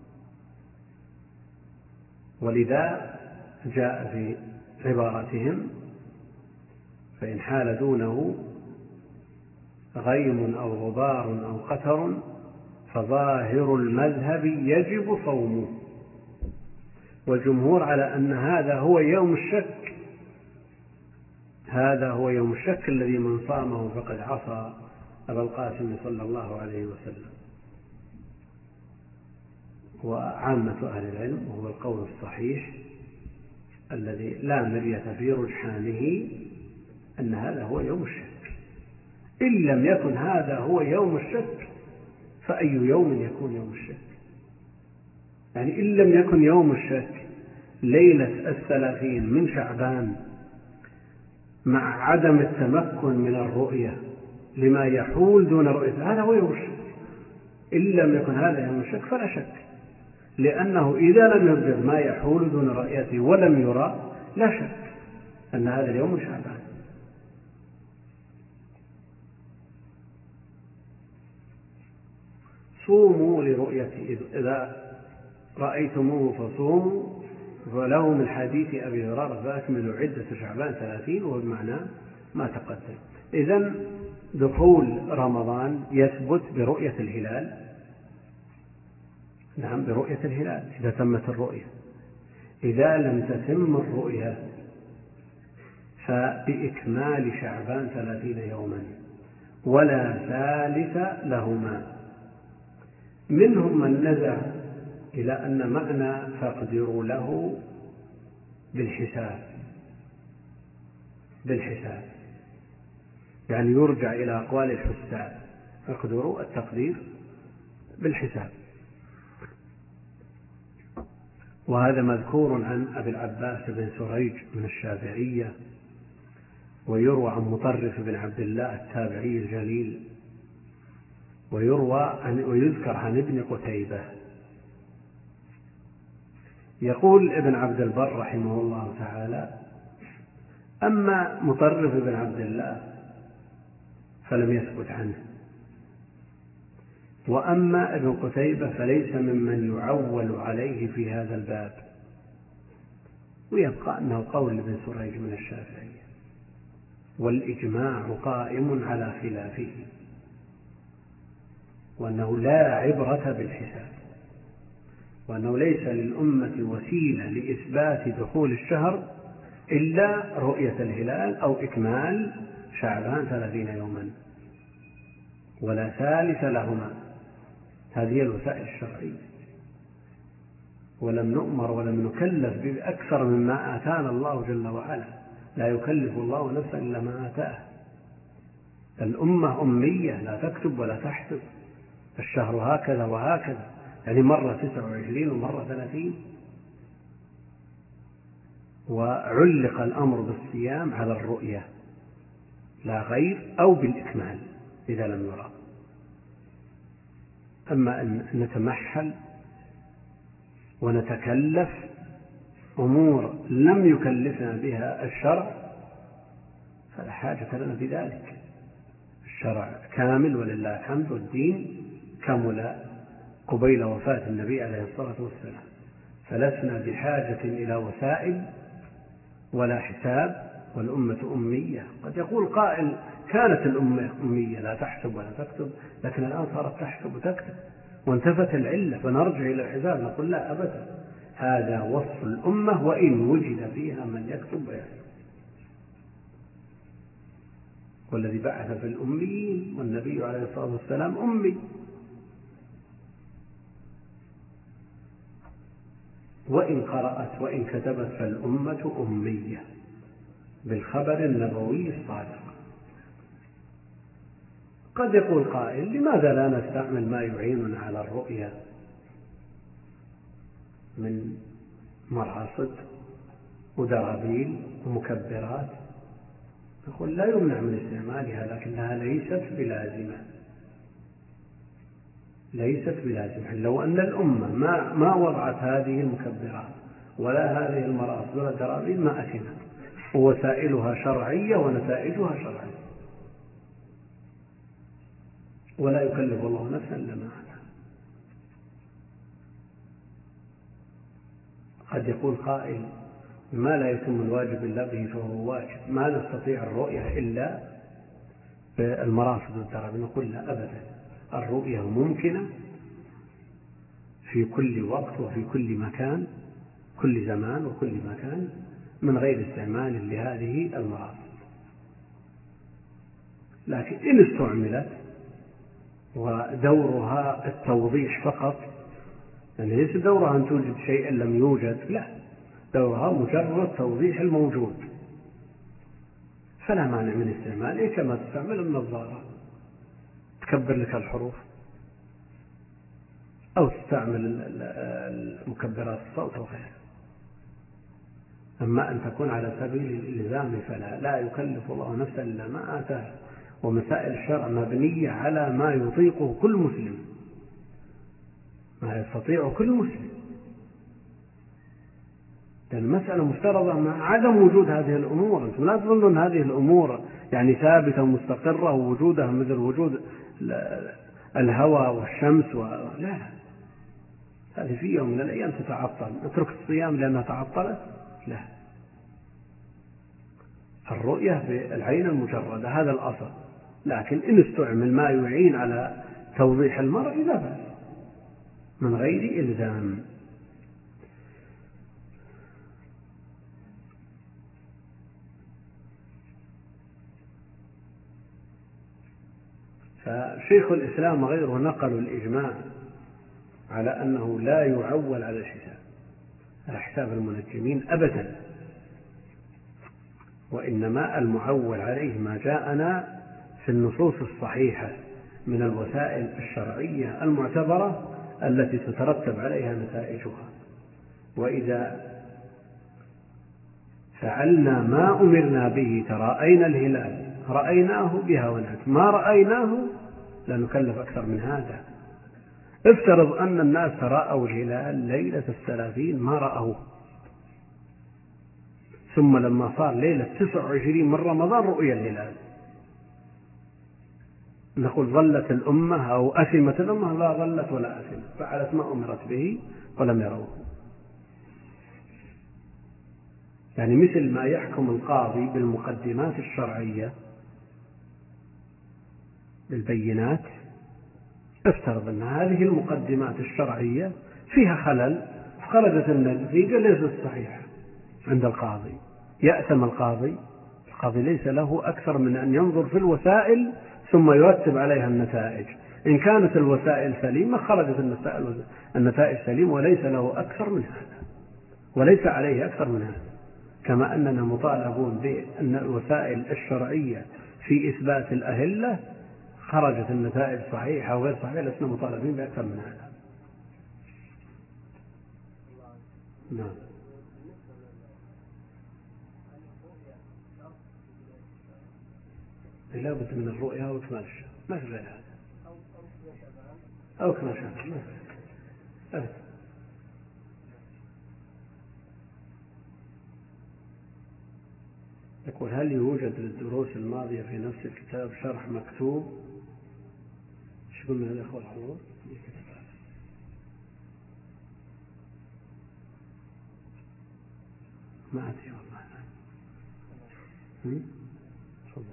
ولذا جاء في عبارتهم فإن حال دونه غيم أو غبار أو قتر فظاهر المذهب يجب صومه. والجمهور على أن هذا هو يوم الشك، هذا هو يوم الشك الذي من صامه فقد عصى أبا القاسم صلى الله عليه وسلم. وعامة أهل العلم، وهو القول الصحيح الذي لا مرية في رجحانه، أن هذا هو يوم الشك. إن لم يكن هذا هو يوم الشك فأي يوم يكون يوم الشك؟ يعني إن لم يكن يوم الشك ليلة الثلاثين من شعبان مع عدم التمكن من الرؤية لما يحول دون رؤية، هذا هو يوم الشك. إن لم يكن هذا يوم الشك فلا شك، لأنه إذا لم يوجد ما يحول دون رؤيته ولم يرى لا شك أن هذا اليوم شعبان. صوموا لرؤيته، إذا رأيتموه فصوموا، وله من حديث أبي هريرة فأكملوا عدة شعبان ثلاثين، والمعنى ما تقدم. إذن دخول رمضان يثبت برؤية الهلال. نعم، برؤية الهلال إذا تمت الرؤية. إذا لم تتم الرؤية فبإكمال شعبان ثلاثين يوما، ولا ثالث لهما. منهم من نزع إلى أن معنى فاقدروا له بالحساب بالحساب يعني يرجع إلى أقوال الحساب. فاقدروا التقدير بالحساب. وهذا مذكور عن أبي العباس بن سريج من الشافعية، ويروى عن مطرف بن عبد الله التابعي الجليل، ويروى عن ويذكر عن ابن قتيبة. يقول ابن عبد البر رحمه الله تعالى: أما مطرف بن عبد الله فلم يثبت عنه، وأما ابن قتيبة فليس ممن يعول عليه في هذا الباب، ويبقى أنه قول ابن سريج من الشافعية، والإجماع قائم على خلافه، وأنه لا عبرة بالحساب، وأنه ليس للأمة وسيلة لإثبات دخول الشهر إلا رؤية الهلال أو إكمال شعبان ثلاثين يوما، ولا ثالث لهما. هذه الوسائل الشرعية، ولم نؤمر ولم نكلف بأكثر مما آتانا الله جل وعلا. لا يكلف الله نفسا إلا ما آتاه. الأمة أمية لا تكتب ولا تحسب، الشهر هكذا وهكذا، يعني مرة تسعة وعشرين ومرة ثلاثين، وعلق الأمر بالصيام على الرؤية لا غير، أو بالإكمال إذا لم يرى. أما أن نتمحل ونتكلف أمور لم يكلفنا بها الشرع فلا حاجة لنا بذلك. الشرع كامل ولله الحمد، والدين كمل قبيل وفاة النبي عليه الصلاة والسلام، فلسنا بحاجة إلى وسائل ولا حساب، والأمة أمية. قد يقول قائل: كانت الأمة أمية لا تحسب ولا تكتب، لكن الآن صارت تحسب وتكتب وانتفت العلة، فنرجع إلى الحساب. نقول: لا أبدا، هذا وصف الأمة وإن وجد فيها من يكتب ويحسب. والذي بعث في الأميين، والنبي عليه الصلاة والسلام أمي. وإن قرأت وإن كتبت فالأمة أمية بالخبر النبوي الصادق. قد يقول قائل: لماذا لا نستعمل ما يعيننا على الرؤية من مراصد ودرابيل ومكبرات؟ نقول: لا يمنع من استعمالها، لكنها ليست بلازمة، ليست بلازمة. لو أن الأمة ما ما وضعت هذه المكبرات ولا هذه المراصد ولا الدرابيل ما أتنا، ووسائلها شرعية ونتائجها شرعية، ولا يكلف الله نفسا إلا ما آتاها. قد يقول قائل: ما لا يتم الواجب إلا به فهو واجب، ما نستطيع الرؤية إلا بالمراصد والدرابيل. نقول: لا أبدا، الرؤية ممكنة في كل وقت وفي كل مكان، كل زمان وكل مكان، من غير استعمال لهذه المراصد. لكن إن استعملت ودورها التوضيح فقط، يعني ليس دورها أن توجد شيئا لم يوجد، لا، دورها مجرد توضيح الموجود، فلا مانع من استعماله، كما تستعمل النظارة تكبر لك الحروف، أو تستعمل المكبرات الصوت وغيرها. أما أن تكون على سبيل الإلزام فلا، لا يكلف الله نفسا إلا ما آتاها. ومسائل الشرع مبنية على ما يطيقه كل مسلم، ما يستطيع كل مسلم. المسألة مفترضة مع عدم وجود هذه الأمور. أنتم لا تظنون هذه الأمور يعني ثابتة ومستقرة ووجودها مثل وجود الهواء والشمس و... لا، هذه في يوم من الأيام تتعطل. اترك الصيام لأنها تعطلت؟ لا، الرؤية بالعين المجردة هذا الأصل، لكن إن استعمل ما يعين على توضيح المرء لا بأس من غير إلزام. فشيخ الإسلام وغيره نقلوا الإجماع على أنه لا يعول على الحساب، على حساب المنجمين أبدا، وإنما المعول عليه ما جاءنا في النصوص الصحيحة من الوسائل الشرعية المعتبرة التي تترتب عليها نتائجها. وإذا فعلنا ما أمرنا به ترأينا الهلال رأيناه بها ونعت، ما رأيناه لا نكلف أكثر من هذا. افترض أن الناس رأوا الهلال ليلة الثلاثين ما رأوه، ثم لما صار ليلة تسعة وعشرين من رمضان رؤيا الهلال، نقول ظلت الأمة أو أثمت الأمة؟ لا ظلت ولا أثمت، فعلت ما أمرت به ولم يروه. يعني مثل ما يحكم القاضي بالمقدمات الشرعية بالبينات، افترض أن هذه المقدمات الشرعية فيها خلل، خرجت النتيجة ليست صحيحة عند القاضي، يأثم القاضي. القاضي ليس له أكثر من أن ينظر في الوسائل ثم يرتب عليها النتائج. إن كانت الوسائل سليمة خرجت النتائج سليمة، وليس له أكثر من هذا، وليس عليه أكثر من هذا. كما أننا مطالبون بأن الوسائل الشرعية في إثبات الأهلة خرجت النتائج صحيحة وغير صحيحة، لسنا مطالبين بأكثر من هذا. نعم. لا بد من الرؤيا وإكمال الشهر، ما في غير هذا، أو إكمال شهر، ما في أبدا. يقول: هل يوجد للدروس الماضية في نفس الكتاب شرح مكتوب؟ ايش قلنا الأخوة الحضور؟ ما أدري والله. تفضل.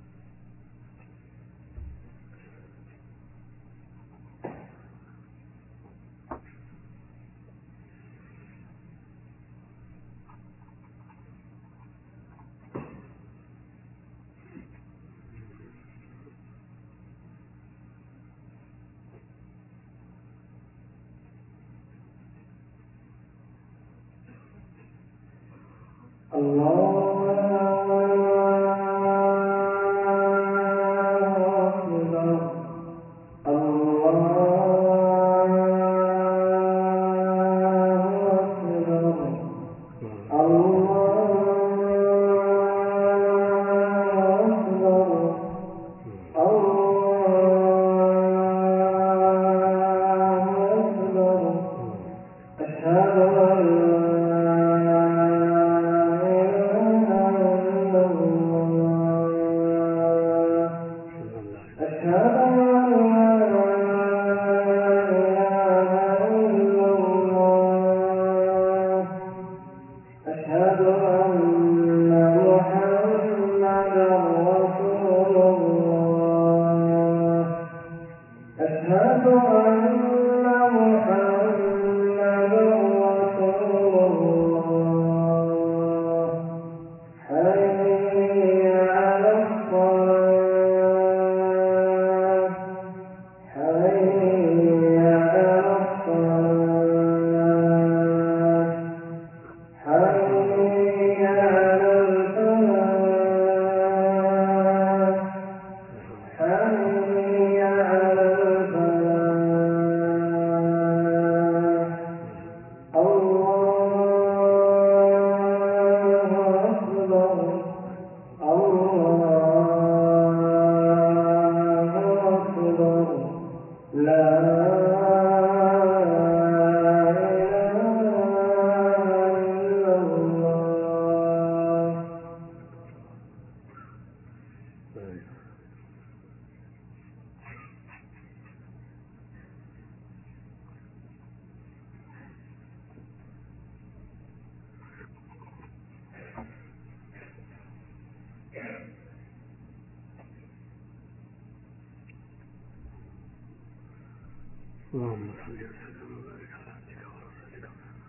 اللهم صل وسلم وبارك على عبدك ورسولك.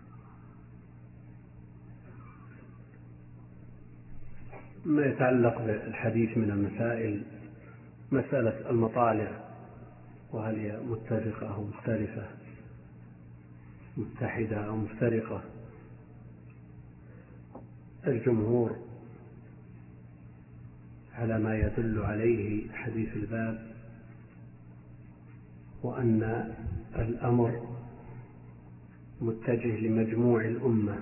ما يتعلق بالحديث من المسائل مسألة المطالع، وهل هي متفقة أو مختلفة، متحدة أو مفترقة. الجمهور على ما يدل عليه حديث الباب، وأن الأمر متجه لمجموع الأمة،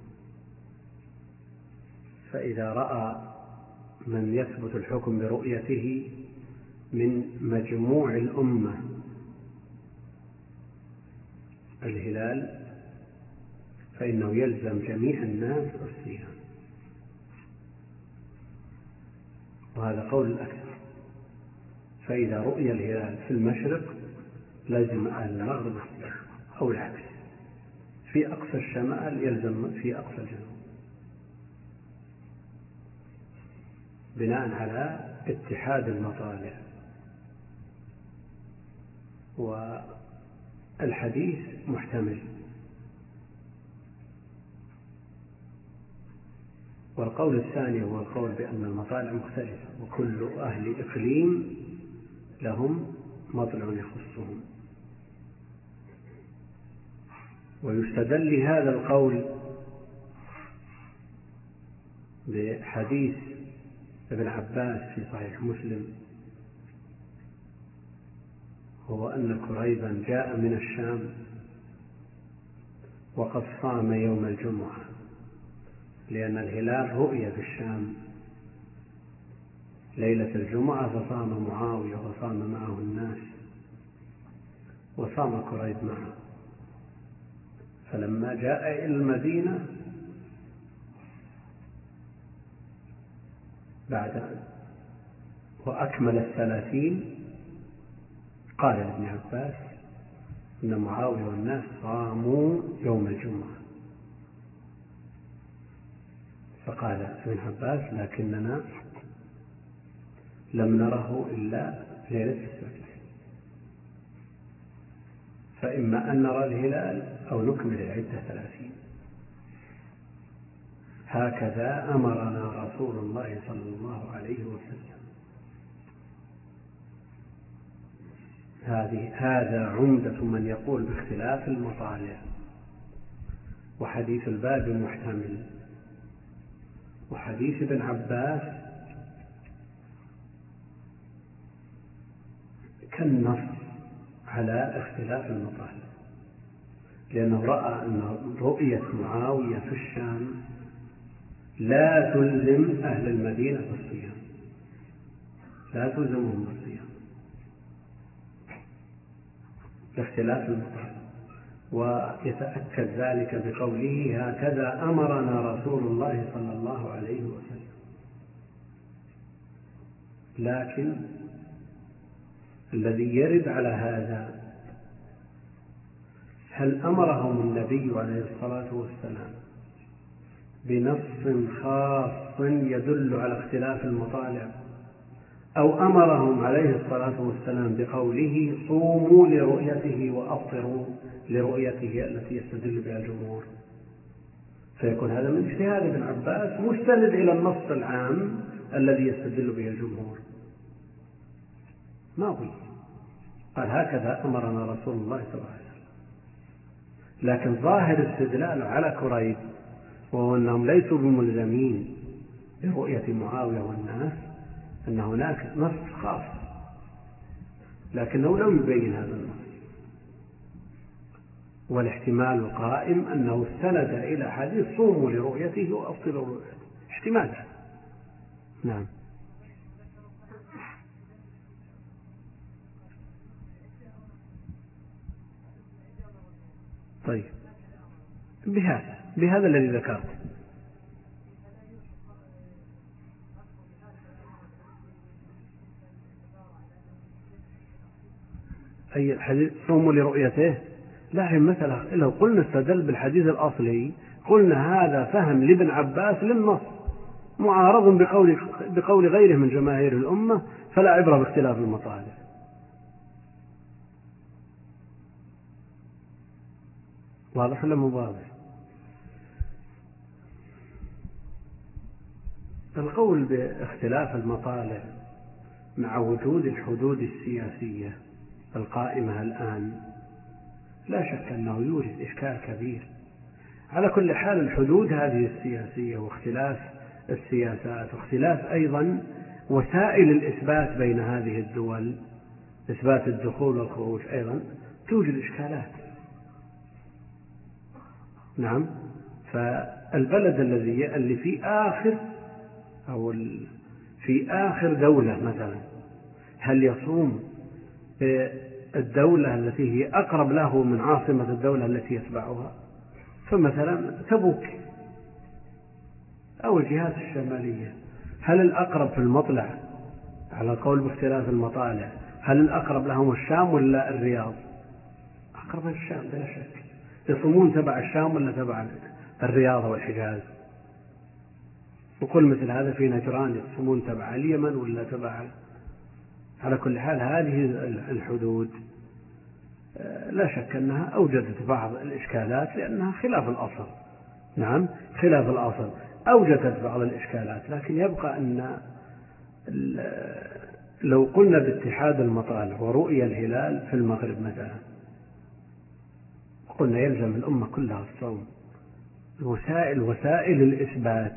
فإذا رأى من يثبت الحكم برؤيته من مجموع الأمة الهلال فإنه يلزم جميع الناس الصيام، وهذا قول الأكثر. فإذا رؤي الهلال في المشرق لازم أهل المغرب الصيام، أو العكس، في أقصى الشمال يلزم في أقصى الجنوب، بناء على اتحاد المطالع. والحديث محتمل، والقول الثاني هو القول بأن المطالع مختلفة، وكل أهل إقليم لهم مطلع يخصهم. ويستدل لهذا القول بحديث ابن عباس في صحيح مسلم، هو أن كريبا جاء من الشام وقد صام يوم الجمعة، لأن الهلال رؤي في الشام ليلة الجمعة، فصام معاوية وصام معه الناس، وصام كريب معه. فلما جاء إلى المدينة بعد وأكمل الثلاثين قال لابن عباس إن معاوية والناس صاموا يوم الجمعة. فقال ابن عباس لكننا لم نره إلا ليلة السبت، فإما أن نرى الهلال أو نكمل العدة ثلاثين. هكذا أمرنا رسول الله صلى الله عليه وسلم. هذه هذا عمدة من يقول باختلاف المطالع. وحديث الباب محتمل، وحديث ابن عباس كالنص على اختلاف المطالع، لأنه رأى أن رؤية معاوية في الشام لا تلزم أهل المدينة بالصيام، لا تلزمهم بالصيام لاختلاف المطالع. ويتأكد ذلك بقوله هكذا أمرنا رسول الله صلى الله عليه وسلم. لكن الذي يرد على هذا، هل أمرهم النبي عليه الصلاة والسلام بنص خاص يدل على اختلاف المطالع، أو أمرهم عليه الصلاة والسلام بقوله صوموا لرؤيته وأفطروا لرؤيته التي يستدل بها الجمهور؟ فيكون هذا من اجتهاد ابن عباس مستند إلى النص العام الذي يستدل به الجمهور. ماضي قال هكذا أمرنا رسول الله صلى الله عليه وسلم، لكن ظاهر استدلال على كريب وهو أنهم ليسوا بملزمين برؤية معاوية والناس، أن هناك نص خاص لكنه لم يبين هذا النص. والاحتمال القائم أنه استند إلى حديث صوموا لرؤيته وأفطروا لرؤيته، احتمال. نعم. طيب بهذا بهذا الذي ذكرت. أي الحديث صوموا لرؤيته؟ لا، هي مثلا لو قلنا استدل بالحديث الأصلي قلنا هذا فهم لابن عباس للنص معارض بقول بقول غيره من جماهير الأمة، فلا عبرة باختلاف المطالع. واضح ولا مو واضح؟ القول باختلاف المطالع مع وجود الحدود السياسية القائمة الآن لا شك أنه يوجد إشكال كبير. على كل حال الحدود هذه السياسية واختلاف السياسات واختلاف أيضا وسائل الإثبات بين هذه الدول، إثبات الدخول والخروج أيضا توجد إشكالات. نعم. فالبلد الذي اللي في آخر أو في آخر دولة مثلا، هل يصوم الدولة التي هي أقرب له من عاصمة الدولة التي يتبعها، فمثلا تبوك أو الجهات الشمالية، هل الأقرب في المطلع على القول باختلاف المطالع، هل الأقرب لهم الشام ولا الرياض؟ أقرب الشام بلا شك. يصومون تبع الشام ولا تبع الرياض والحجاز؟ وكل مثل هذا في نجران يصومون تبع اليمن ولا تبع. على كل حال هذه الحدود لا شك أنها أوجدت بعض الإشكالات لأنها خلاف الأصل. نعم خلاف الأصل أوجدت بعض الإشكالات، لكن يبقى أن لو قلنا باتحاد المطالع ورؤية الهلال في المغرب مثلا، قلنا يلزم الأمة كلها الصوم. وسائل وسائل الإثبات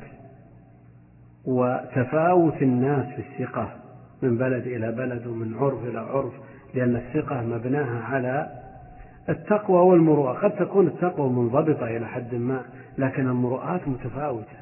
وتفاوت الناس في الثقة من بلد إلى بلد ومن عرف إلى عرف، لأن الثقة مبناها على التقوى والمروءة. قد تكون التقوى منضبطة إلى حد ما، لكن المروءات متفاوتة.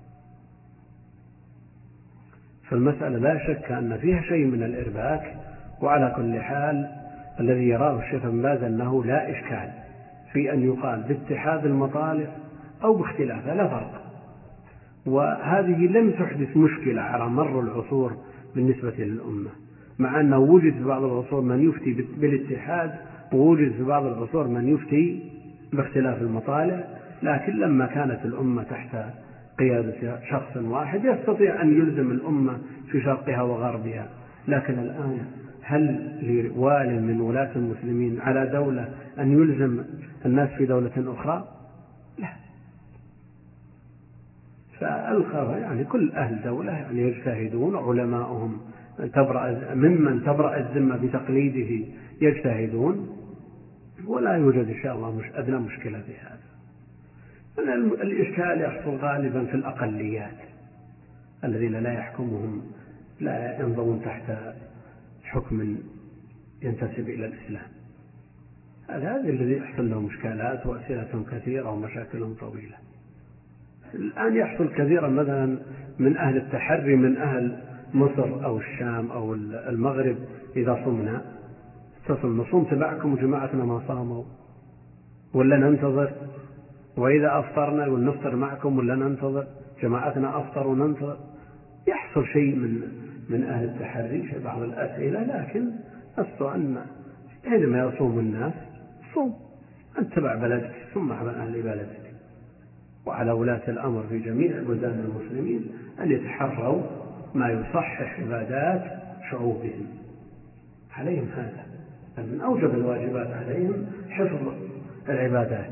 فالمسألة لا شك أن فيها شيء من الإرباك. وعلى كل حال الذي يراه الشيخ بن باز أنه لا إشكال في أن يقال باتحاد المطالع أو باختلافها، لا فرق. وهذه لم تحدث مشكلة على مر العصور بالنسبة للأمة، مع أنه وجد في بعض العصور من يفتي بالاتحاد ووجد في بعض العصور من يفتي باختلاف المطالع، لكن لما كانت الأمة تحت قيادة شخص واحد يستطيع أن يلزم الأمة في شرقها وغربها. لكن الآن هل لوال من ولاة المسلمين على دولة أن يلزم الناس في دولة أخرى؟ لا. فالخبر يعني كل أهل دولة يعني يجتهدون، علماؤهم تبرأ ممن تبرأ الذمة بتقليده يجتهدون، ولا يوجد إن شاء الله مش أدنى مشكلة في هذا. الإشكال يحصل غالبا في الأقليات الذين لا يحكمهم لا ينضمون تحت حكم ينتسب إلى الإسلام. هذا الذي يحصل لهم مشكلات وأسئلة كثيرة ومشاكل طويلة. الآن يحصل كثيرا مثلا من أهل التحري من أهل مصر أو الشام أو المغرب، إذا صمنا تصل نصوم تبعكم وجماعتنا ما صاموا ولا ننتظر، وإذا أفطرنا ونفطر معكم ولا ننتظر، جماعتنا أفطر وننتظر. يحصل شيء من من أهل التحري في بعض الأسئلة، لكن أصل أن حينما يصوم الناس صوم أنت تبع بلدك ثم على أهل بلدك. وعلى ولاة الأمر في جميع بلدان المسلمين أن يتحروا ما يصحح عبادات شعوبهم، عليهم هذا من أوجب الواجبات عليهم حفظ العبادات.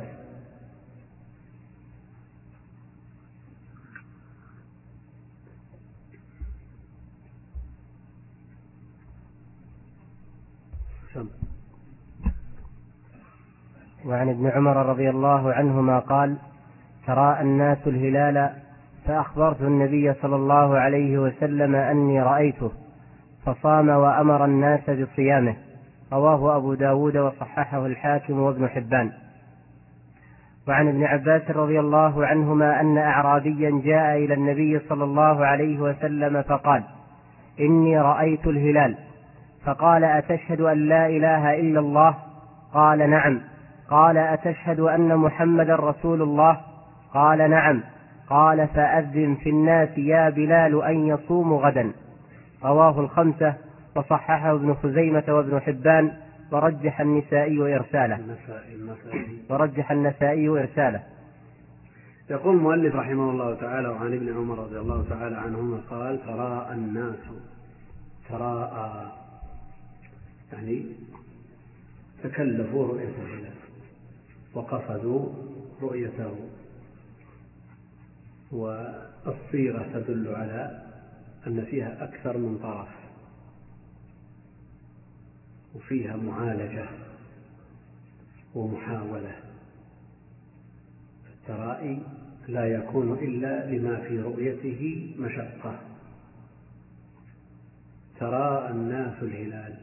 وعن ابن عمر رضي الله عنهما قال: تراءى الناس الهلال فأخبرت النبي صلى الله عليه وسلم أني رأيته فصام وأمر الناس بصيامه. رواه أبو داود وصححه الحاكم وابن حبان. وعن ابن عباس رضي الله عنهما أن أعرابيا جاء إلى النبي صلى الله عليه وسلم فقال: إني رأيت الهلال. فقال: أتشهد أن لا إله إلا الله؟ قال: نعم. قال: أتشهد أن محمد رسول الله؟ قال: نعم. قال: فأذن في الناس يا بلال أن يصوموا غدا. رواه الخمسة وصححه ابن خزيمة وابن حبان ورجح النسائي إرساله ورجح النسائي إرساله. يقول المؤلف رحمه الله تعالى: وعن ابن عمر رضي الله تعالى عنهما قال: تراءى الناس، تراءى يعني تكلفوا رؤية الهلال وقصدوا رؤيته. والصيغة تدل على أن فيها أكثر من طرف وفيها معالجة ومحاولة. الترائي لا يكون إلا لما في رؤيته مشقة. تراءى الناس الهلال،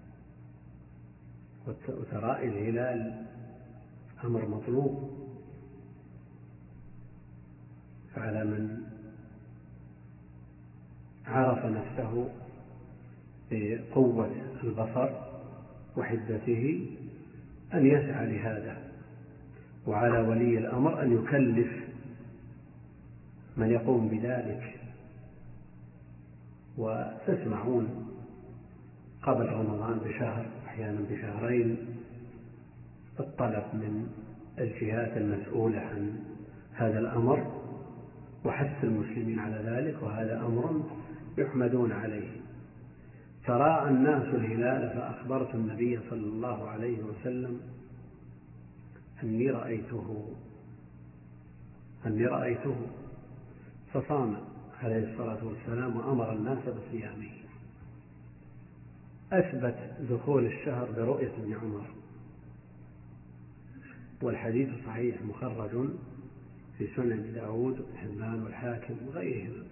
وتراءي الهلال أمر مطلوب، فعلى من عرف نفسه بقوة البصر وحدته أن يسعى لهذا، وعلى ولي الأمر أن يكلف من يقوم بذلك. وتسمعون قبل رمضان بشهر أحيانا بشهرين الطلب من الجهات المسؤولة عن هذا الأمر وحث المسلمين على ذلك، وهذا أمر يحمدون عليه. تراءى الناس الهلال فأخبرت النبي صلى الله عليه وسلم أني رأيته أني رأيته فصام عليه الصلاة والسلام وأمر الناس بصيامه. أثبت دخول الشهر برؤية ابن عمر، والحديث صحيح مخرج في سنن داود وابن حبان والحاكم وغيرهم،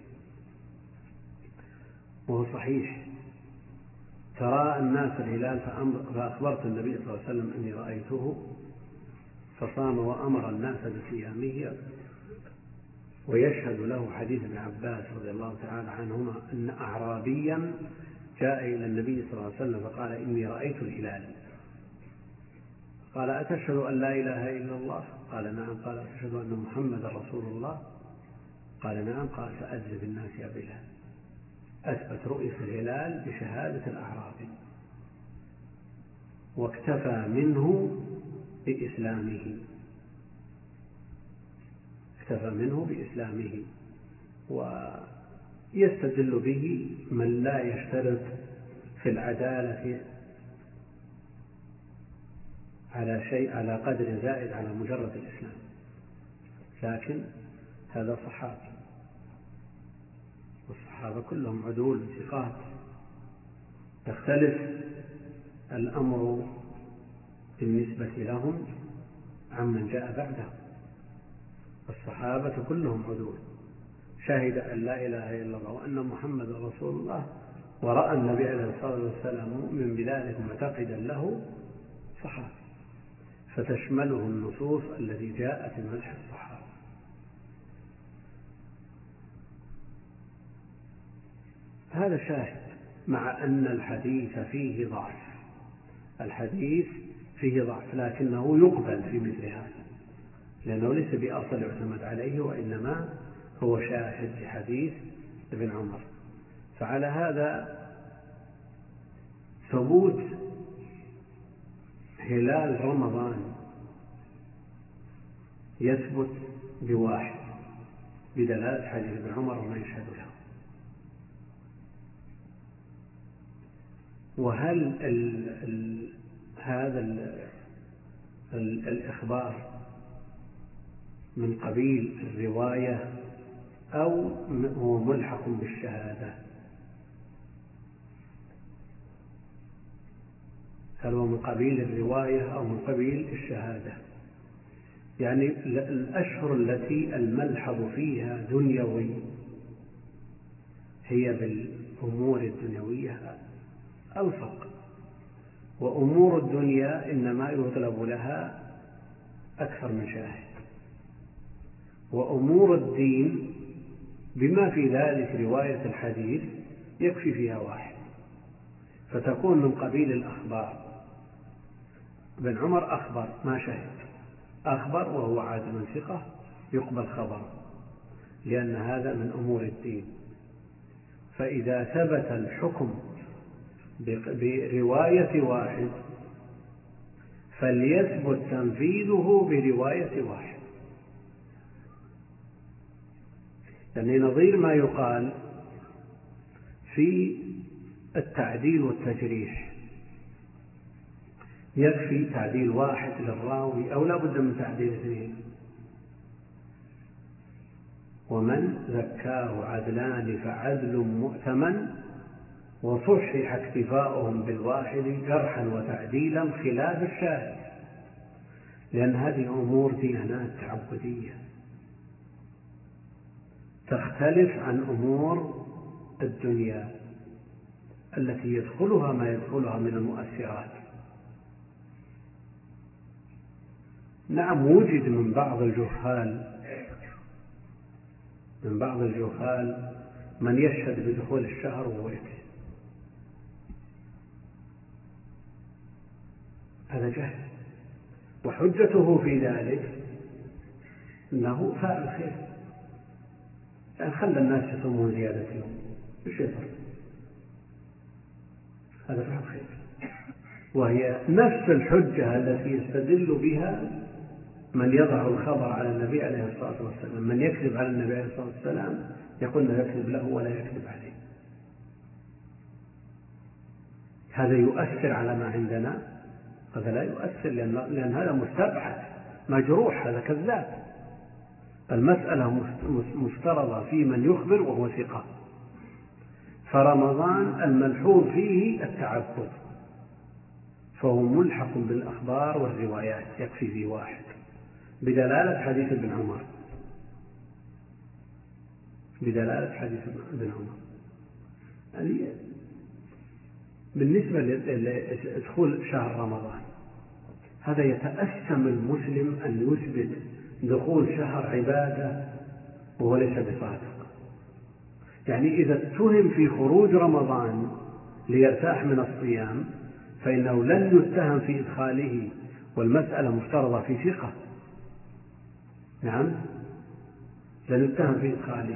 وهو صحيح. ترى الناس الهلال فأخبرت النبي صلى الله عليه وسلم أني رأيته فصام وأمر الناس بصيامه. ويشهد له حديث ابن عباس رضي الله تعالى عنهما أن أعرابيا جاء إلى النبي صلى الله عليه وسلم فقال إني رأيت الهلال. قال أتشهد أن لا إله إلا الله؟ قال نعم. قال أتشهد أن محمد رسول الله؟ قال نعم. قال فأذن بالناس يا بلال. أثبت رؤية الهلال بشهادة الأعرابي، واكتفى منه بإسلامه اكتفى منه بإسلامه ويستدل به من لا يشترط في العدالة على شيء على قدر زائد على مجرد الإسلام، لكن هذا صحابي، والصحابة كلهم عدول ثقات. يختلف الأمر بالنسبة لهم عمن جاء بعدهم. الصحابة كلهم عدول، شهد أن لا إله إلا الله وأن محمد رسول الله، ورأى النبي عليه الصلاة والسلام مؤمن بذلك معتقدا له، صحابي، فتشمله النصوص التي جاءت في مدح الصحابة. هذا شاهد، مع أن الحديث فيه ضعف الحديث فيه ضعف لكنه يقبل في مثل هذا، لأنه ليس بأصل يعتمد عليه، وإنما هو شاهد لحديث ابن عمر. فعلى هذا ثبوت هلال رمضان يثبت بواحد بدلالة حديث ابن عمر وما يشهد له. وهل ال ال هذا ال ال الإخبار من قبيل الرواية أو هو ملحق بالشهادة؟ هل هو من قبيل الرواية أو من قبيل الشهادة؟ يعني الأشهر التي الملحظ فيها دنيوي هي بالأمور الدنيوية ألصق، وأمور الدنيا إنما يطلب لها أكثر من شاهد، وأمور الدين بما في ذلك رواية الحديث يكفي فيها واحد، فتكون من قبيل الأخبار. ابن عمر أخبر ما شهد، أخبر وهو عادل ثقة يقبل خبره، لأن هذا من أمور الدين. فإذا ثبت الحكم برواية واحد فليثبت تنفيذه برواية واحد، يعني نظير ما يقال في التعديل والتجريح، يكفي تعديل واحد للراوي أو لا بد من تعديل اثنين. ومن ذكاه عدلان فعدل مؤتمن وصحح اكتفاؤهم بالواحد جرحا وتعديلا خلاف الشاهد، لأن هذه أمور ديانات تعبدية تختلف عن أمور الدنيا التي يدخلها ما يدخلها من المؤثرات. نعم وجد من بعض الجهال من بعض الجهال من يشهد بدخول الشهر وهو يكذب، هذا جهل. وحجته في ذلك أنه فاعل خير، يعني خلى الناس يصومون زيادة يوم ايش يفعل؟ هذا فعل خير. وهي نفس الحجة التي يستدل بها من يضع الخبر على النبي عليه الصلاة والسلام. من يكذب على النبي عليه الصلاة والسلام يقول لا يكذب له ولا يكذب عليه. هذا يؤثر على ما عندنا؟ هذا لا يؤثر، لأن, لأن هذا مستبعد مجروح، هذا كذاب. المسألة مفترضة في من يخبر وهو ثقة. فرمضان الملحوظ فيه التعبد، فهو ملحق بالأخبار والروايات، يكفي في واحد بدلالة حديث ابن عمر بدلالة حديث ابن عمر يعني بالنسبة لدخول شهر رمضان، هذا يتأسم المسلم أن يثبت دخول شهر عبادة وهو ليس بصادق. يعني إذا اتهم في خروج رمضان ليرتاح من الصيام فإنه لن يتهم في إدخاله، والمسألة مفترضة في ثقة. نعم، لن يتهم في إدخاله،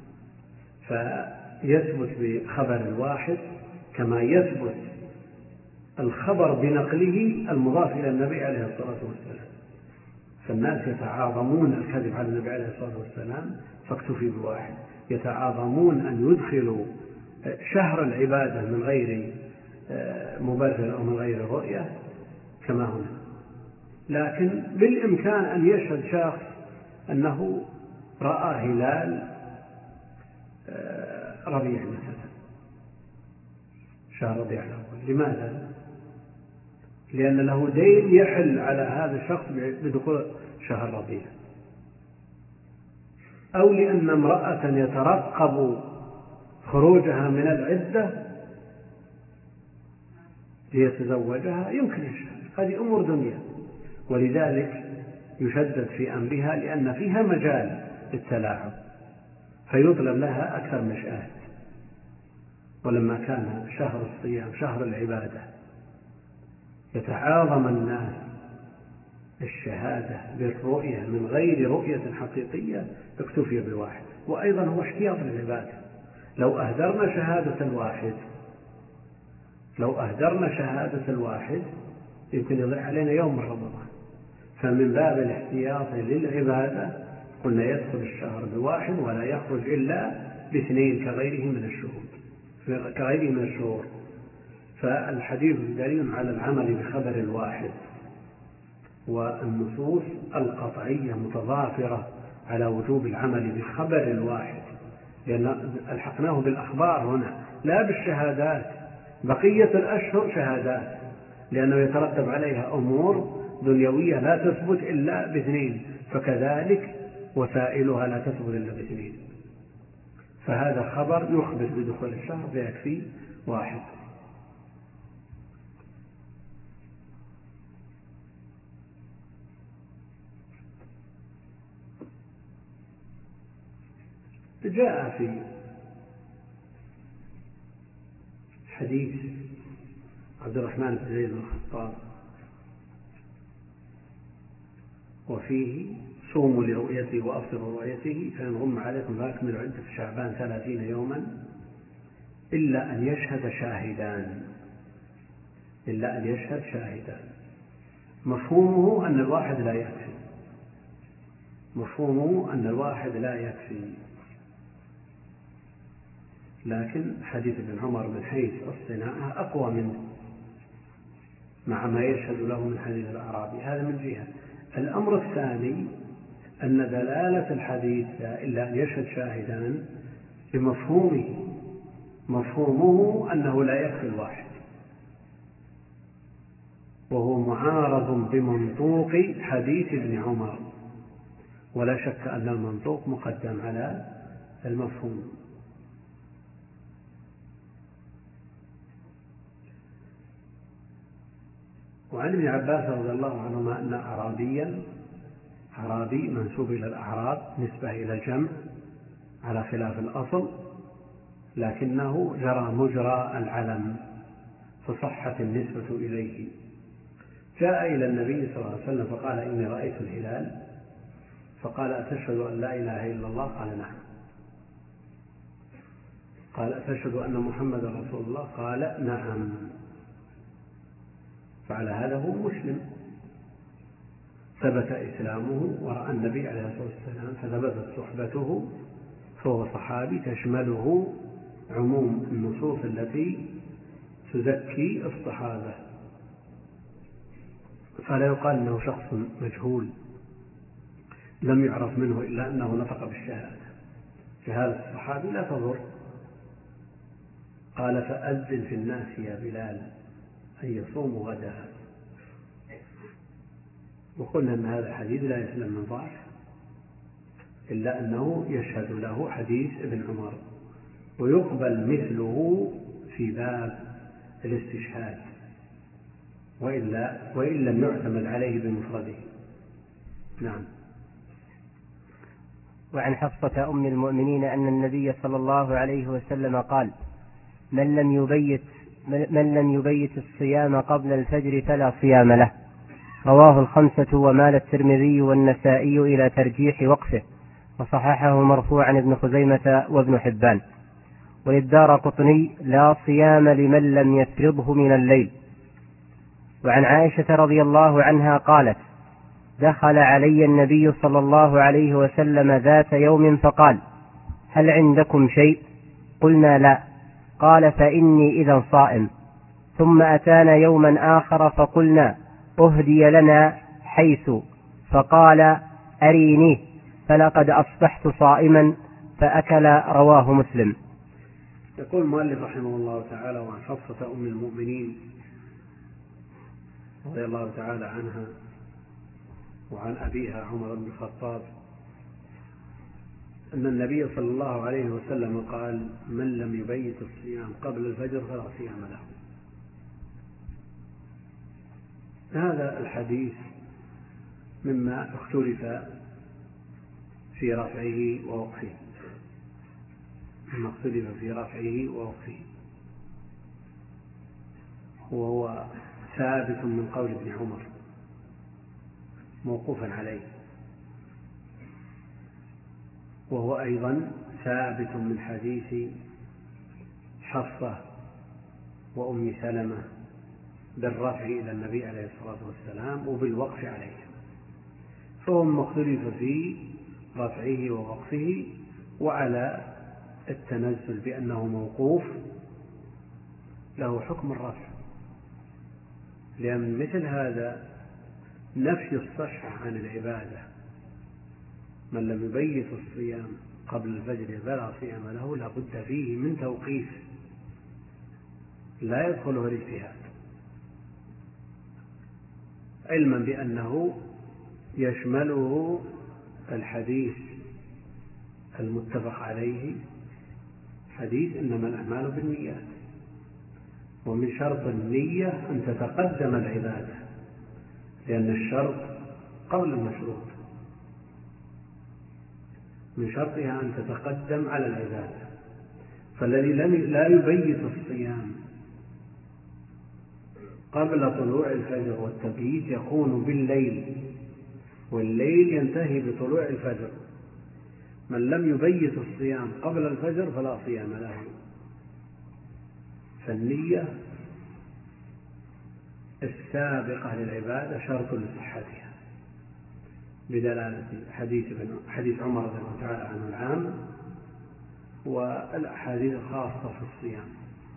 فيثبت بخبر الواحد كما يثبت الخبر بنقله المضاف إلى النبي عليه الصلاة والسلام. فالناس يتعاظمون الكذب على النبي عليه الصلاة والسلام فاكتفي بواحد، يتعاظمون أن يدخلوا شهر العبادة من غير مبرر أو من غير رؤية كما هنا. لكن بالإمكان أن يشهد شخص أنه رأى هلال ربيع مثلا، شهر ربيع الأول. لماذا؟ لأن له دين يحل على هذا الشخص بدخول شهر ربيع، أو لأن امرأة يترقب خروجها من العدة ليتزوجها يمكن يشهد. هذه أمور دنيا، ولذلك يشدد في أمرها لأن فيها مجال للتلاعب فيطلب لها أكثر من شاهد. ولما كان شهر الصيام شهر العبادة يتعاظم الناس الشهادة بالرؤية من غير رؤية حقيقية اكتفي بواحد. وأيضا هو احتياط للعبادة. لو أهدرنا شهادة الواحد لو أهدرنا شهادة الواحد يمكن يضيع علينا يوم من رمضان. فمن باب الاحتياط للعبادة قلنا يدخل الشهر بواحد ولا يخرج إلا باثنين كغيره من الشهود كغيره من الشهور. فالحديث دليل على العمل بخبر الواحد، والنصوص القطعية متضافرة على وجوب العمل بخبر الواحد، لأن الحقناه بالأخبار هنا لا بالشهادات. بقية الأشهر شهادات لأنه يترتب عليها أمور دنيوية لا تثبت إلا باثنين، فكذلك وسائلها لا تثبت إلا باثنين. فهذا خبر يخبر بدخول الشهر فيكفي واحد. جاء في حديث عبد الرحمن بن زيد بن الخطاب وفيه صوموا لرؤيته وأفطروا رؤيته فإن غم عليكم فأكملوا عدة شعبان ثلاثين يوما إلا أن يشهد شاهدان إلا أن يشهد شاهدان. مفهومه أن الواحد لا يكفي مفهومه أن الواحد لا يكفي لكن حديث ابن عمر من حيث الصناعة أقوى منه مع ما يشهد له من حديث الأعرابي. هذا من جهة. الأمر الثاني أن دلالة الحديث إلا أن يشهد شاهدان بمفهومه مفهومه أنه لا يكفي الواحد، وهو معارض بمنطوق حديث ابن عمر، ولا شك أن المنطوق مقدم على المفهوم. وعن ابن عباس رضي الله عنهما أن أعرابيا أعرابي منسوب إلى الأعراب نسبة إلى الجمع على خلاف الأصل، لكنه جرى مجرى العلم فصحت النسبة إليه. جاء إلى النبي صلى الله عليه وسلم فقال إني رأيت الهلال، فقال أتشهد أن لا إله إلا الله؟ قال نعم. قال أتشهد أن محمد رسول الله؟ قال نعم. فعلى هذا هو مسلم، ثبت إسلامه ورأى النبي عليه الصلاة والسلام فثبتت صحبته، فهو صحابي تشمله عموم النصوص التي تزكي الصحابة. فلا يقال أنه شخص مجهول لم يعرف منه إلا أنه نطق بالشهادة، فهذا الصحابي لا تضر. قال فأذن في الناس يا بلال أن يصوموا غدا. وقلنا أن هذا الحديث لا يسلم من ضعف، إلا أنه يشهد له حديث ابن عمر، ويقبل مثله في باب الاستشهاد، وإلا وإن لم يعتمد عليه بمفرده. نعم. وعن حفصة أم المؤمنين أن النبي صلى الله عليه وسلم قال: من لم يبيت من لم يبيت الصيام قبل الفجر فلا صيام له. رواه الخمسة ومال الترمذي والنسائي إلى ترجيح وقفه، وصححه مرفوعا ابن خزيمة وابن حبان. وللدارقطني: لا صيام لمن لم يفرضه من الليل. وعن عائشة رضي الله عنها قالت: دخل علي النبي صلى الله عليه وسلم ذات يوم فقال: هل عندكم شيء؟ قلنا لا. قال: فإني إذا صائم. ثم أتانا يوما آخر فقلنا: أهدي لنا حيث، فقال: أرينيه، فلقد أصبحت صائما، فأكل. رواه مسلم. يقول المؤلف رحمه الله تعالى: وعن حفصة أم المؤمنين رضي الله تعالى عنها وعن أبيها عمر بن الخطاب أن النبي صلى الله عليه وسلم قال: من لم يبيت الصيام قبل الفجر فلا صيام له. هذا الحديث مما اختلف في رفعه ووقفه مما اختلف في رفعه ووقفه وهو ثابت من قول ابن عمر موقوفا عليه، وهو أيضا ثابت من حديث حفصة وأم سلمة بالرفع إلى النبي عليه الصلاة والسلام وبالوقف عليه، فهو مختلف في رفعه ووقفه. وعلى التنزل بأنه موقوف له حكم الرفع، لأن مثل هذا نفي الصحة عن العبادة. من لم يبيت الصيام قبل الفجر فلا صيام له، لا بد فيه من توقيف لا يدخله الاجتهاد، علما بأنه يشمله الحديث المتفق عليه، حديث إنما الأعمال بالنيات، ومن شرط النية أن تتقدم العبادة، لأن الشرط قبل المشروط، من شرطها أن تتقدم على العبادة. فالذي لا يبيت الصيام قبل طلوع الفجر، والتبييت يكون بالليل، والليل ينتهي بطلوع الفجر. من لم يبيت الصيام قبل الفجر فلا صيام له. فالنية السابقة للعبادة شرط لصحتها، بدلالة حديث حديث عمر رضي الله تعالى عنه العام والأحاديث الخاصة في الصيام.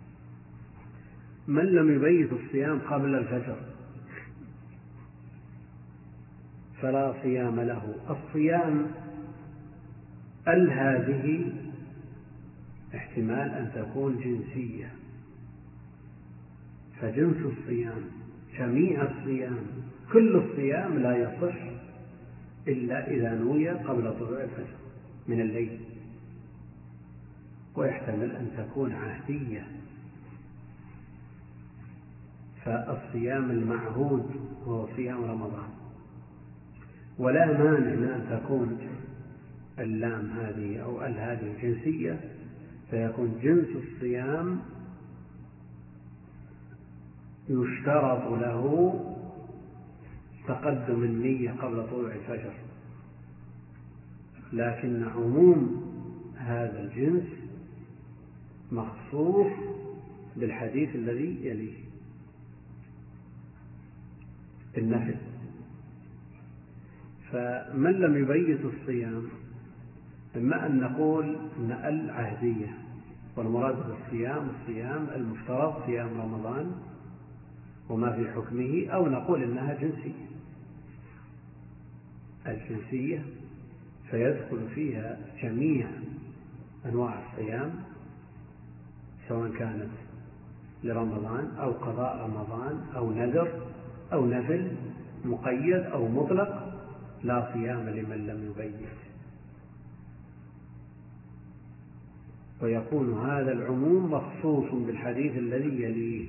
من لم يبيت الصيام قبل الفجر فلا صيام له. الصيام ال هذه احتمال أن تكون جنسية، فجنس الصيام جميع الصيام كل الصيام لا يصح إلا إذا نوي قبل طلوع الفجر من الليل، ويحتمل أن تكون عهدية، فالصيام المعهود هو صيام رمضان. ولا مانع من أن تكون اللام هذه أو ال هذه جنسية، فيكون جنس الصيام يشترط له تقدم النية قبل طلوع الفجر، لكن عموم هذا الجنس مخصوص بالحديث الذي يليه النفل. فمن لم يبيت الصيام إما أن نقول أن العهدية، والمراد بالصيام الصيام المفترض صيام رمضان وما في حكمه، أو نقول إنها جنسية الجنسية فيدخل فيها جميع أنواع الصيام سواء كانت لرمضان أو قضاء رمضان أو نذر أو نفل مقيد أو مطلق، لا صيام لمن لم يبيت. ويكون هذا العموم مخصوص بالحديث الذي يليه.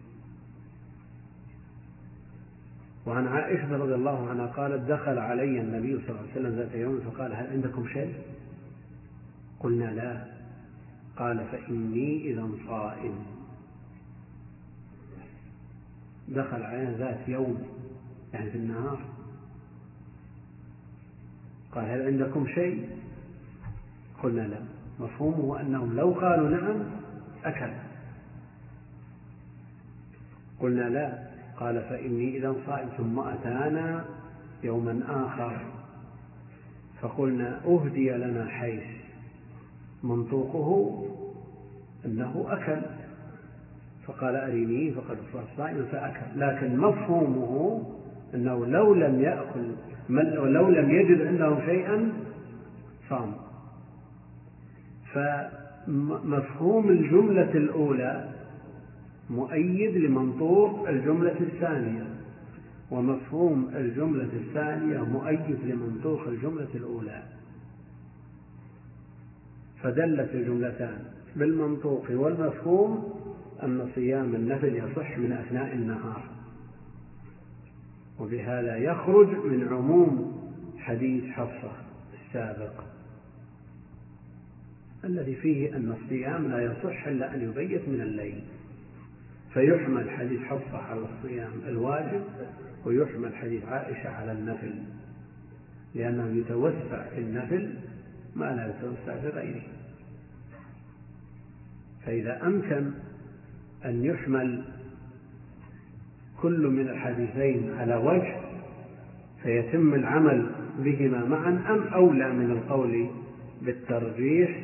وعن عائشة رضي الله عنها قالت: دخل علي النبي صلى الله عليه وسلم ذات يوم فقال: هل عندكم شيء؟ قلنا: لا. قال: فإني إذا صائم. دخل علينا ذات يوم يعني في النهار، قال: هل عندكم شيء؟ قلنا: لا. مفهومه أنهم لو قالوا نعم أكل. قلنا: لا. قال: فإني إذا صائم. ثم أتانا يوما آخر فقلنا: أهدي لنا حيث منطوقه أنه أكل، فقال: أريني فقد أصبح صائما فأكل. لكن مفهومه أنه لو لم يأكل ولو لم يجد عندهم شيئا صام. فمفهوم الجملة الأولى مؤيد لمنطوق الجملة الثانية، ومفهوم الجملة الثانية مؤيد لمنطوق الجملة الأولى، فدلت الجملتان بالمنطوق والمفهوم أن صيام النفل يصح من أثناء النهار، وبهذا يخرج من عموم حديث حفصة السابق الذي فيه أن الصيام لا يصح إلا أن يبيت من الليل، فيحمل حديث حفصة على الصيام الواجب، ويحمل حديث عائشة على النفل، لأنه يتوسع في النفل ما لا يتوسع في غيره. فإذا أمكن أن يحمل كل من الحديثين على وجه فيتم العمل بهما معا، أم أولى من القول بالترجيح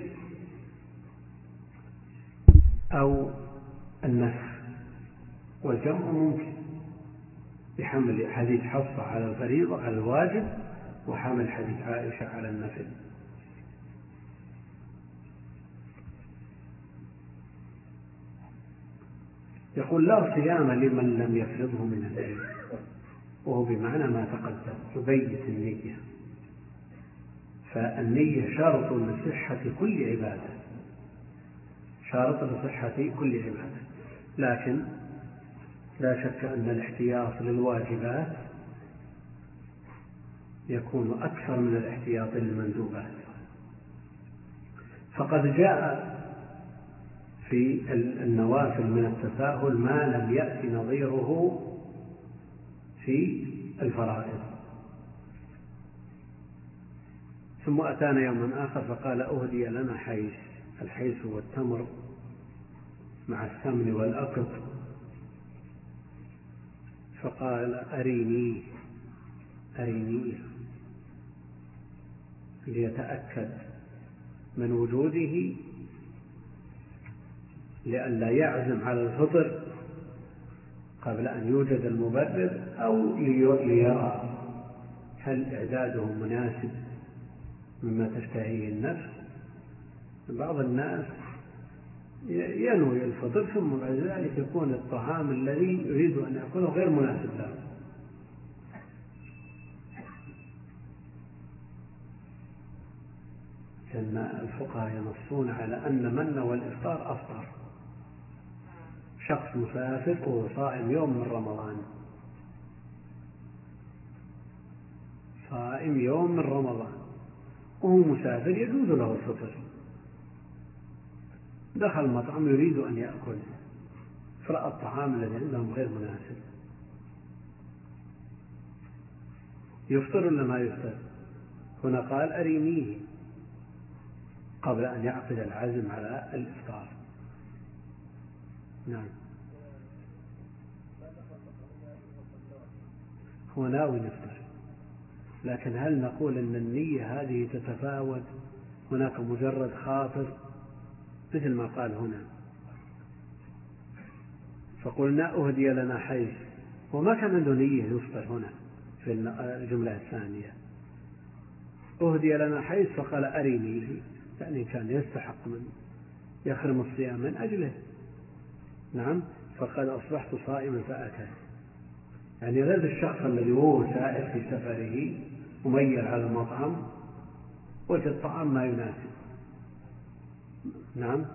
أو النسخ؟ والجمع ممكن بحمل حديث حفصة على الفريضة على الواجب، وحمل حديث عائشة على النفل. يقول: لا صيام لمن لم يفرضه من الليل، وهو بمعنى ما تقدم يبيت النية، فالنية شرط لصحة كل عبادة، شرط لصحة كل عبادة. لكن لا شك أن الاحتياط للواجبات يكون أكثر من الاحتياط للمندوبات، فقد جاء في النوافل من التساهل ما لم يأتي نظيره في الفرائض. ثم أتانا يوما آخر فقال: أهدي لنا حيث. الحيث هو التمر مع السمن والأقط، فقال: أريني أريني ليتأكد من وجوده لئلا يعزم على الفطر قبل أن يوجد المبرر، أو ليرى هل إعداده مناسب مما تشتهيه النفس. بعض الناس ينوي الفطر ثم بعد ذلك يكون الطعام الذي يريد أن يأكله غير مناسب له. لأن الفقهاء ينصون على أن من نوى الإفطار أفطر. شخص مسافر وهو صائم يوم من رمضان، صائم يوم من رمضان وهو مسافر يجوز له الفطر، دخل مطعم يريد أن يأكل فرأى الطعام الذي عندهم غير مناسب، يفطر ولا ما يفطر؟ هنا قال أرينيه قبل أن يعقد العزم على الإفطار. نعم، هو ناوي يفطر، لكن هل نقول أن النية هذه تتفاوت؟ هناك مجرد خاطر مثل ما قال هنا، فقلنا أهدي لنا حيث، وما كان عنده نية يفطر هنا في الجملة الثانية. أهدي لنا حيث فقال أرينيه، يعني كان يستحق من يخرم الصيام من أجله. نعم، فقد أصبحت صائما فأكل، يعني غير الشخص الذي هو سائر في سفره مميل على المطعم وجد طعام ما يناسب. نعم،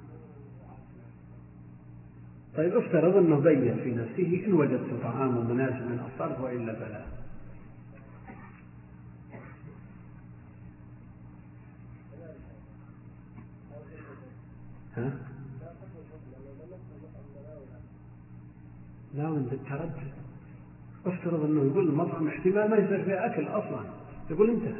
طيب افترض أنه بين في نفسه إن وجدت طعاما مناسبا أفطرت وإلا فلا. ها؟ لا، من التردد. افترض أنه يقول المطعم احتمال ما يصير فيه أكل أصلا، يقول انتهى.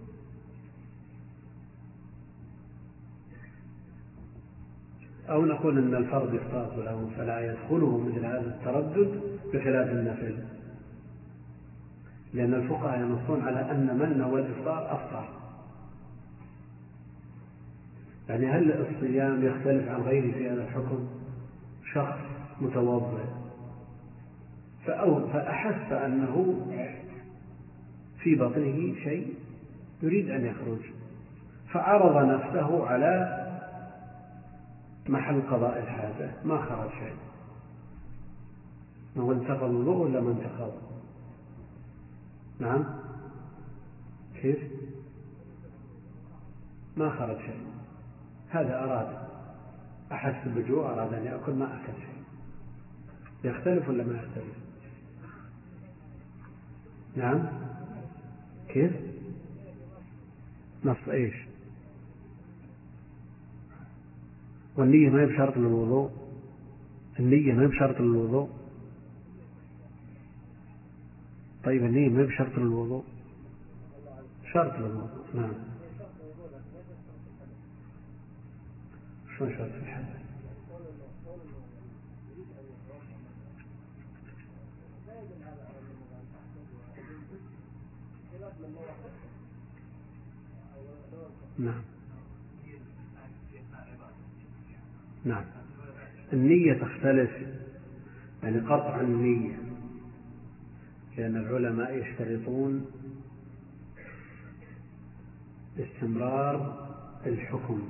أو نقول أن الفرض يفترض له فلا يدخله مثل هذا التردد بخلاف النفل، لأن الفقهاء ينصون على أن من نوى الإفطار أفطر. يعني هل الصيام يختلف عن غيره في هذا الحكم؟ شخص متوضئ فأحس أنه في بطنه شيء يريد أن يخرج، فعرض نفسه على محل قضاء الحاجة، ما خرج شيء. هو انتقض الوضوء ولا ما انتقض؟ نعم، كيف؟ ما خرج شيء، هذا أراد، أحس بجوع أراد أن يأكل ما أكل شيء، يختلف ولا ما يختلف؟ نعم، كيف؟ نص إيش؟ والنية ما هي بشرط للوضوء؟ النية ما هي بشرط للوضوء؟ طيب النية ما هي بشرط للوضوء؟ شرط للوضوء. نعم، شو شرط في الحدث؟ نعم، نعم، النية تختلف، يعني قطع النية، لأن العلماء يشترطون استمرار الحكم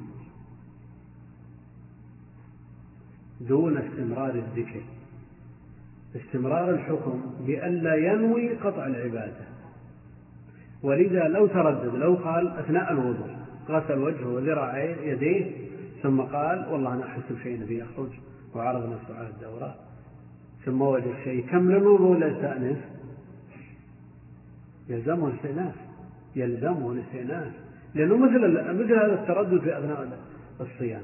دون استمرار الذكر. استمرار الحكم بألا ينوي قطع العبادة، ولذا لو تردد، لو قال أثناء الوضوء غسل وجهه وذراعيه يديه ثم قال والله أنا أحس بشيء نبي يخرج وعرض نفسه على الدورة، ثم وجد شيء كمل الوضوء ولا يستأنف؟ يلزمه الاستئناف، يلزمه الاستئناف، لأنه مثل مثل هذا التردد في أثناء الصيام.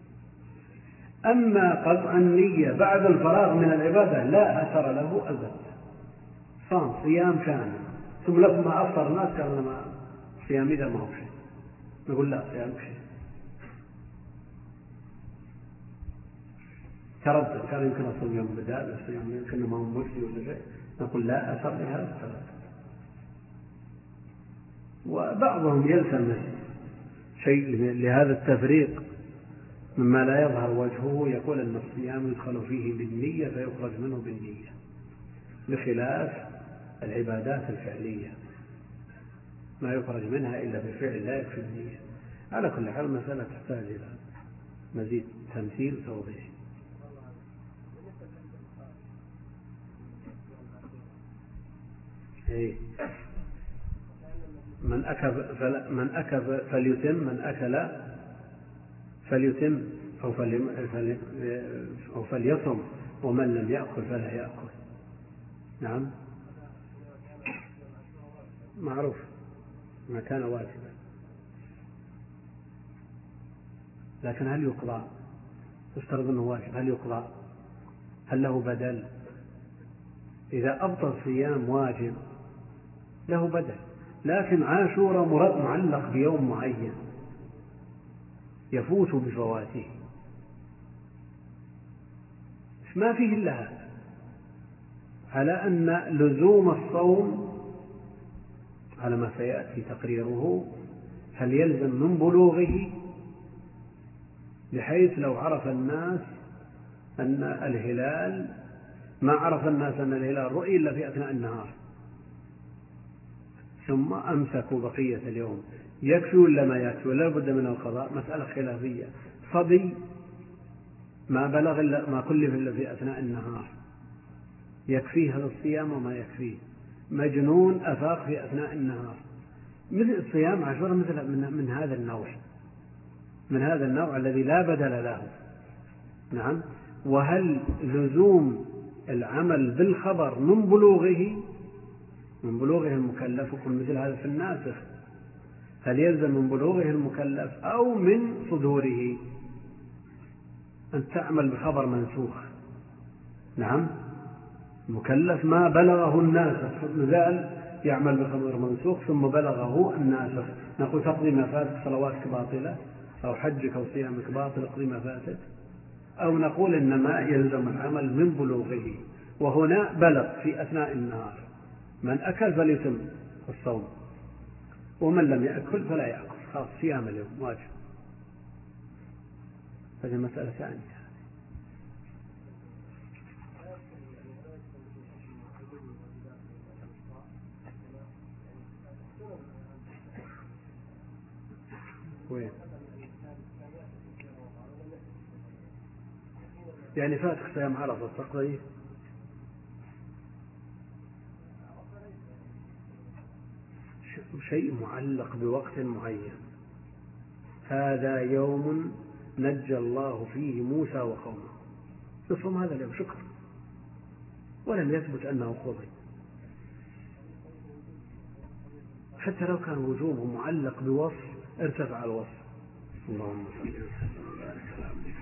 أما قطع النية بعد الفراغ من العبادة لا أثر له البتة، صام صيام كامل ثم لما أفطر الناس قال لما صيام إذا ما هو شيء، نقول لا صيام شيء. تردد، كان يمكن أصوم يوم بدال، الصيام يمكن ما هو مجزي ولا شيء، نقول لا أثر لهذا التردد. وبعضهم يلتمس شيء لهذا التفريق مما لا يظهر وجهه، يقول أن الصيام يدخل فيه بالنية فيخرج منه بالنية، بخلاف العبادات الفعلية ما يخرج منها إلا بفعل لا يكفي النية. على كل حال المسألة تحتاج إلى مزيد تمثيل وتوضيح. إيه. من أكل فل... من أكل فليتم، من أكل فليتم أو, فلي... أو فليصم، ومن لم يأكل فلا يأكل. نعم، معروف ما كان واجبا، لكن هل يقضى؟ تفترض أنه واجب، هل يقضى؟ هل له بدل؟ إذا أبطل صيام واجب له بدل. لكن عاشوراء معلق بيوم معين يفوت بفواته، ما فيه إلا هذا، على أن لزوم الصوم على ما سيأتي تقريره هل يلزم من بلوغه، بحيث لو عرف الناس أن الهلال، ما عرف الناس أن الهلال رؤي إلا في أثناء النهار ثم أمسكوا بقية اليوم، يكفي ولا ما يكفي ولا بد من القضاء؟ مسألة خلافية. صبي ما بلغ إلا ما كلف إلا في أثناء النهار يكفيه هذا الصيام وما يكفيه. مجنون أفاق في أثناء النهار، مثل الصيام عاشوراء مثل من, من هذا النوع من هذا النوع الذي لا بدل له. نعم. وهل لزوم العمل بالخبر من بلوغه من بلوغه المكلف، وكل مثل هذا في الناسخ، هل يلزم من بلوغه المكلف أو من صدوره؟ أن تعمل بخبر منسوخ. نعم. مكلف ما بلغه الناسخ، مثال يعمل بخبر منسوخ ثم بلغه الناسخ، نقول تقضي ما فاتك، صلواتك باطلة، أو حجك أو صيامك باطل، اقضي ما فاتك. أو نقول إنما يلزم العمل من بلوغه، وهنا بلغ في أثناء النهار، من أكل فليتم الصوم، ومن لم يأكل فلا يأكل، خلاص صيام اليوم واجب. هذه مسألة ثانية. وين؟ يعني فاتك صيام عرفة تقضيه؟ شيء معلق بوقت معين، هذا يوم نجى الله فيه موسى وقومه، يصوم هذا اليوم شكر، ولم يثبت أنه قضي، حتى لو كان وجوبه معلق بوصف ارتفع الوصف. اللهم صل وسلم وبارك على عبدك.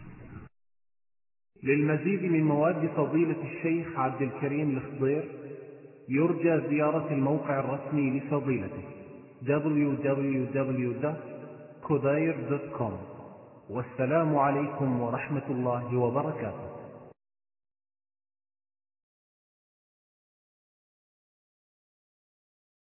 للمزيد من مواد فضيلة الشيخ عبد الكريم الخضير يرجى زيارة الموقع الرسمي لفضيلته دبليو دبليو دبليو دوت كوداير دوت كوم. والسلام عليكم ورحمة الله وبركاته.